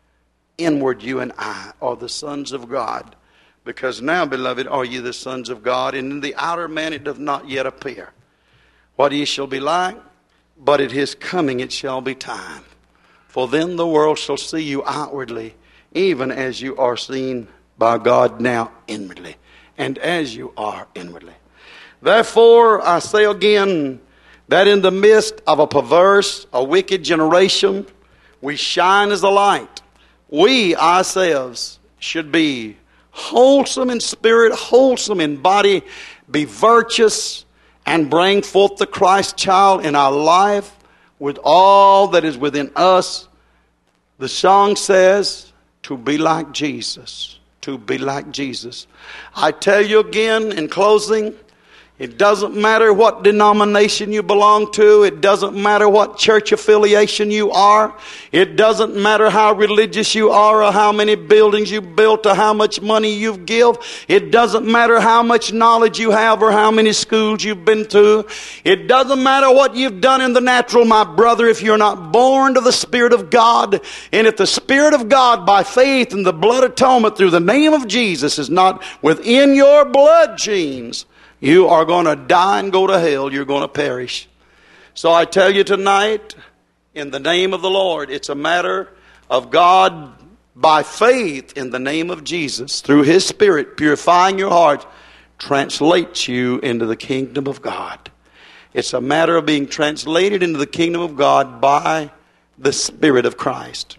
inward you and I are the sons of God. Because now, beloved, are ye the sons of God, and in the outer man it doth not yet appear what ye shall be like, but at his coming it shall be time. For then the world shall see you outwardly, even as you are seen by God now inwardly, and as you are inwardly. Therefore I say again, that in the midst of a perverse, a wicked generation, we shine as a light. We ourselves should be wholesome in spirit, wholesome in body, be virtuous, and bring forth the Christ child in our life with all that is within us. The song says, to be like Jesus, to be like Jesus. I tell you again in closing, it doesn't matter what denomination you belong to. It doesn't matter what church affiliation you are. It doesn't matter how religious you are, or how many buildings you built, or how much money you've given. It doesn't matter how much knowledge you have, or how many schools you've been to. It doesn't matter what you've done in the natural, my brother, if you're not born of the Spirit of God. And if the Spirit of God, by faith in the blood atonement through the name of Jesus, is not within your blood genes, you are going to die and go to hell. You're going to perish. So I tell you tonight, in the name of the Lord, it's a matter of God, by faith in the name of Jesus, through His Spirit, purifying your heart, translates you into the kingdom of God. It's a matter of being translated into the kingdom of God by the Spirit of Christ.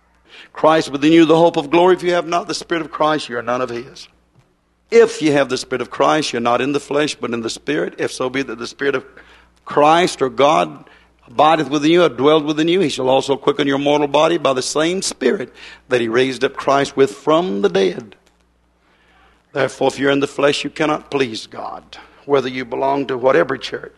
Christ within you, the hope of glory. If you have not the Spirit of Christ, you are none of His. If you have the Spirit of Christ, you're not in the flesh, but in the Spirit. If so be that the Spirit of Christ or God abideth within you, or dwelleth within you, He shall also quicken your mortal body by the same Spirit that He raised up Christ with from the dead. Therefore, if you're in the flesh, you cannot please God, whether you belong to whatever church.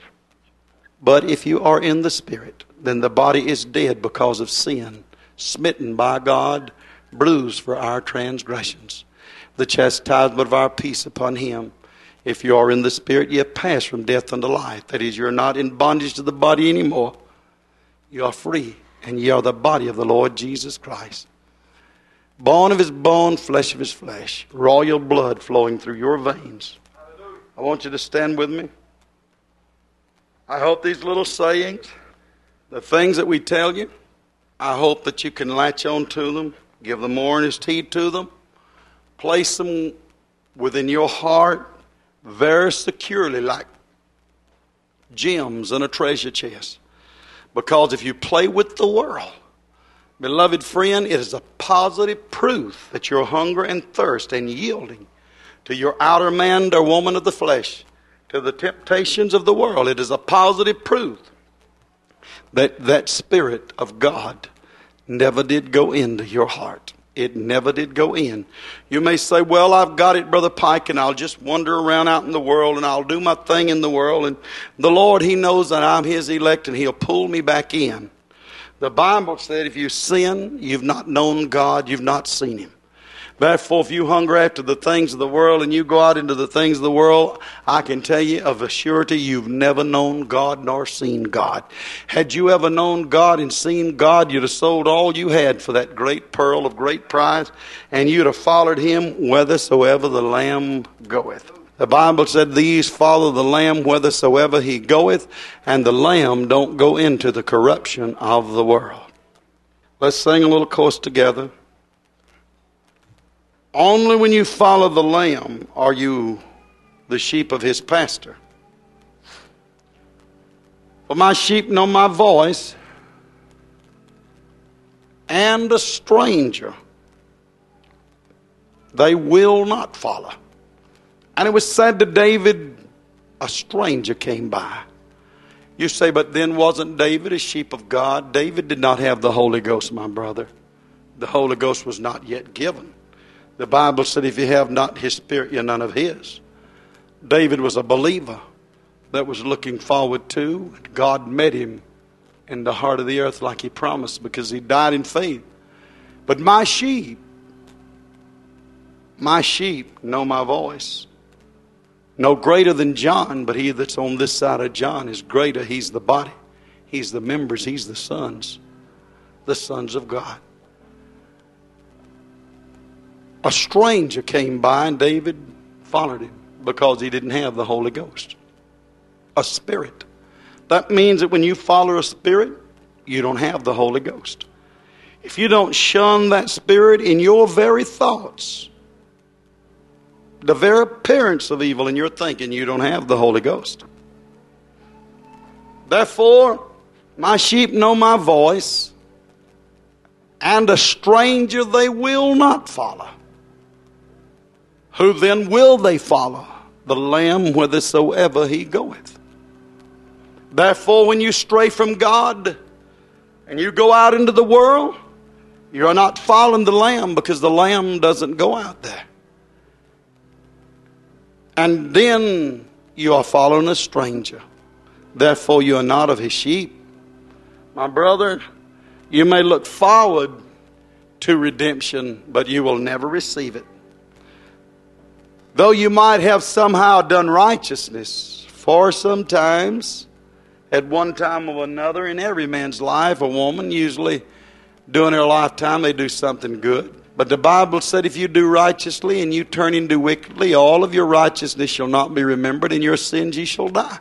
But if you are in the Spirit, then the body is dead because of sin, smitten by God, bruised for our transgressions. The chastisement of our peace upon Him. If you are in the Spirit, ye have passed from death unto life. That is, you're not in bondage to the body anymore. You are free, and ye are the body of the Lord Jesus Christ. Bone of His bone, flesh of His flesh. Royal blood flowing through your veins. I want you to stand with me. I hope these little sayings, the things that we tell you, I hope that you can latch on to them, give them more earnest heed to them. Place them within your heart very securely, like gems in a treasure chest. Because if you play with the world, beloved friend, it is a positive proof that your hunger and thirst and yielding to your outer man or woman of the flesh, to the temptations of the world. It is a positive proof that that Spirit of God never did go into your heart. It never did go in. You may say, well, I've got it, Brother Pike, and I'll just wander around out in the world, and I'll do my thing in the world. And the Lord, He knows that I'm His elect, and He'll pull me back in. The Bible said if you sin, you've not known God, you've not seen Him. Therefore, if you hunger after the things of the world and you go out into the things of the world, I can tell you of a surety you've never known God nor seen God. Had you ever known God and seen God, you'd have sold all you had for that great pearl of great price, and you'd have followed him whithersoever the Lamb goeth. The Bible said, these follow the Lamb whithersoever he goeth, and the Lamb don't go into the corruption of the world. Let's sing a little chorus together. Only when you follow the Lamb are you the sheep of his pasture. For my sheep know my voice, and a stranger they will not follow. And it was said to David, a stranger came by. You say, but then wasn't David a sheep of God? David did not have the Holy Ghost, my brother. The Holy Ghost was not yet given. The Bible said, if you have not his spirit, you're none of his. David was a believer that was looking forward to. God met him in the heart of the earth like he promised, because he died in faith. But my sheep, my sheep know my voice. No greater than John, but he that's on this side of John is greater. He's the body. He's the members. He's the sons. The sons of God. A stranger came by and David followed him because he didn't have the Holy Ghost. A spirit. That means that when you follow a spirit, you don't have the Holy Ghost. If you don't shun that spirit in your very thoughts, the very appearance of evil in your thinking, you don't have the Holy Ghost. Therefore, my sheep know my voice, and a stranger they will not follow. Who then will they follow? The Lamb whithersoever he goeth. Therefore, when you stray from God and you go out into the world, you are not following the Lamb, because the Lamb doesn't go out there. And then you are following a stranger. Therefore, you are not of his sheep. My brother, you may look forward to redemption, but you will never receive it. Though you might have somehow done righteousness, for sometimes, at one time or another in every man's life, a woman usually during her lifetime they do something good. But the Bible said if you do righteously and you turn into wickedly, all of your righteousness shall not be remembered, and your sins ye shall die.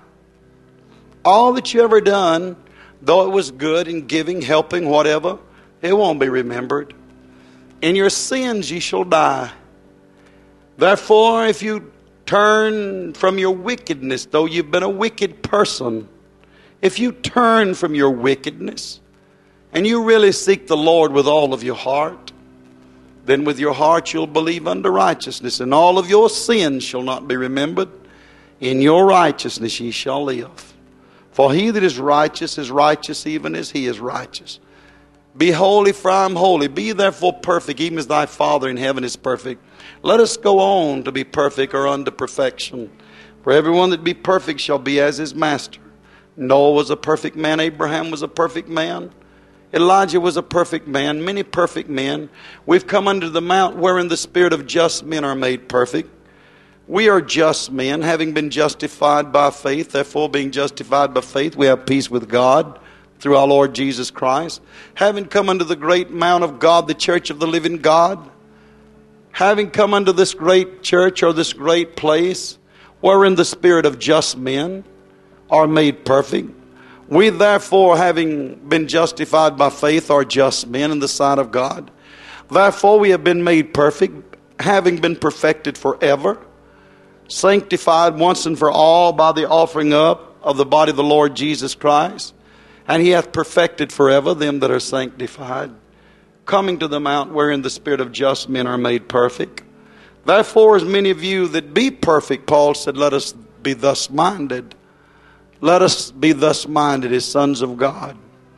All that you ever done, though it was good in giving, helping, whatever, it won't be remembered. In your sins ye shall die. Therefore, if you turn from your wickedness, though you've been a wicked person, if you turn from your wickedness and you really seek the Lord with all of your heart, then with your heart you'll believe unto righteousness, and all of your sins shall not be remembered. In your righteousness ye shall live. For he that is righteous is righteous even as he is righteous. Be holy, for I am holy. Be therefore perfect, even as thy Father in heaven is perfect. Let us go on to be perfect, or unto perfection. For everyone that be perfect shall be as his master. Noah was a perfect man. Abraham was a perfect man. Elijah was a perfect man. Many perfect men. We've come unto the mount wherein the spirit of just men are made perfect. We are just men, having been justified by faith. Therefore, being justified by faith, we have peace with God through our Lord Jesus Christ. Having come unto the great mount of God, the church of the living God. Having come unto this great church, or this great place, wherein the spirit of just men are made perfect. We therefore, having been justified by faith, are just men in the sight of God. Therefore we have been made perfect, having been perfected forever, sanctified once and for all by the offering up of the body of the Lord Jesus Christ. And he hath perfected forever them that are sanctified, coming to the mount wherein the spirit of just men are made perfect. Therefore, as many of you that be perfect, Paul said, let us be thus minded. Let us be thus minded as sons of God.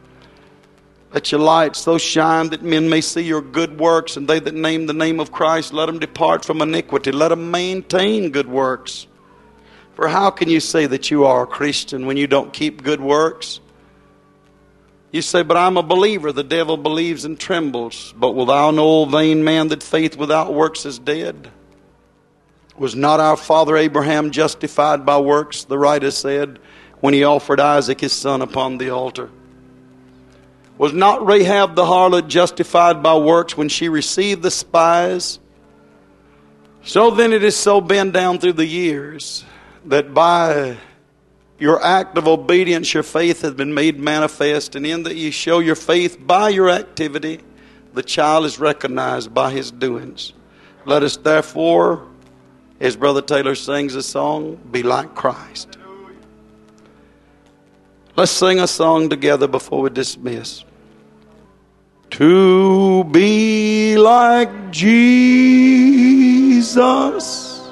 Let your light so shine that men may see your good works, and they that name the name of Christ, let them depart from iniquity. Let them maintain good works. For how can you say that you are a Christian when you don't keep good works? You say, but I'm a believer. The devil believes and trembles. But wilt thou know, O vain man, that faith without works is dead? Was not our father Abraham justified by works, the writer said, when he offered Isaac his son upon the altar? Was not Rahab the harlot justified by works when she received the spies? So then it is so been down through the years that by your act of obedience your faith has been made manifest, and in that you show your faith by your activity, the child is recognized by his doings. Let us therefore, as Brother Taylor sings a song, be like Christ. Let's sing a song together before we dismiss. To be like Jesus,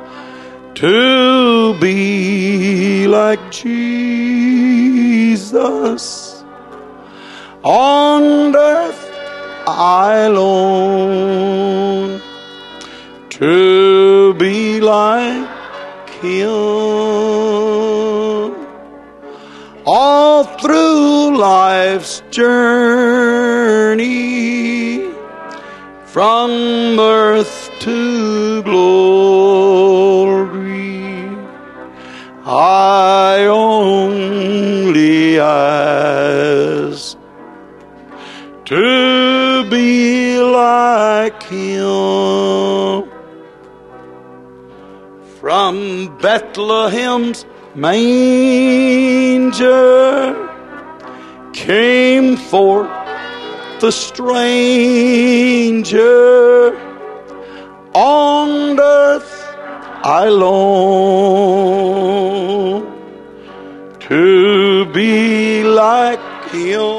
to be like Jesus, on earth I long, to be like Him. All through life's journey, from earth to glory, I only ask to be like Him. From Bethlehem's manger came forth the stranger. On earth I long to be like Him.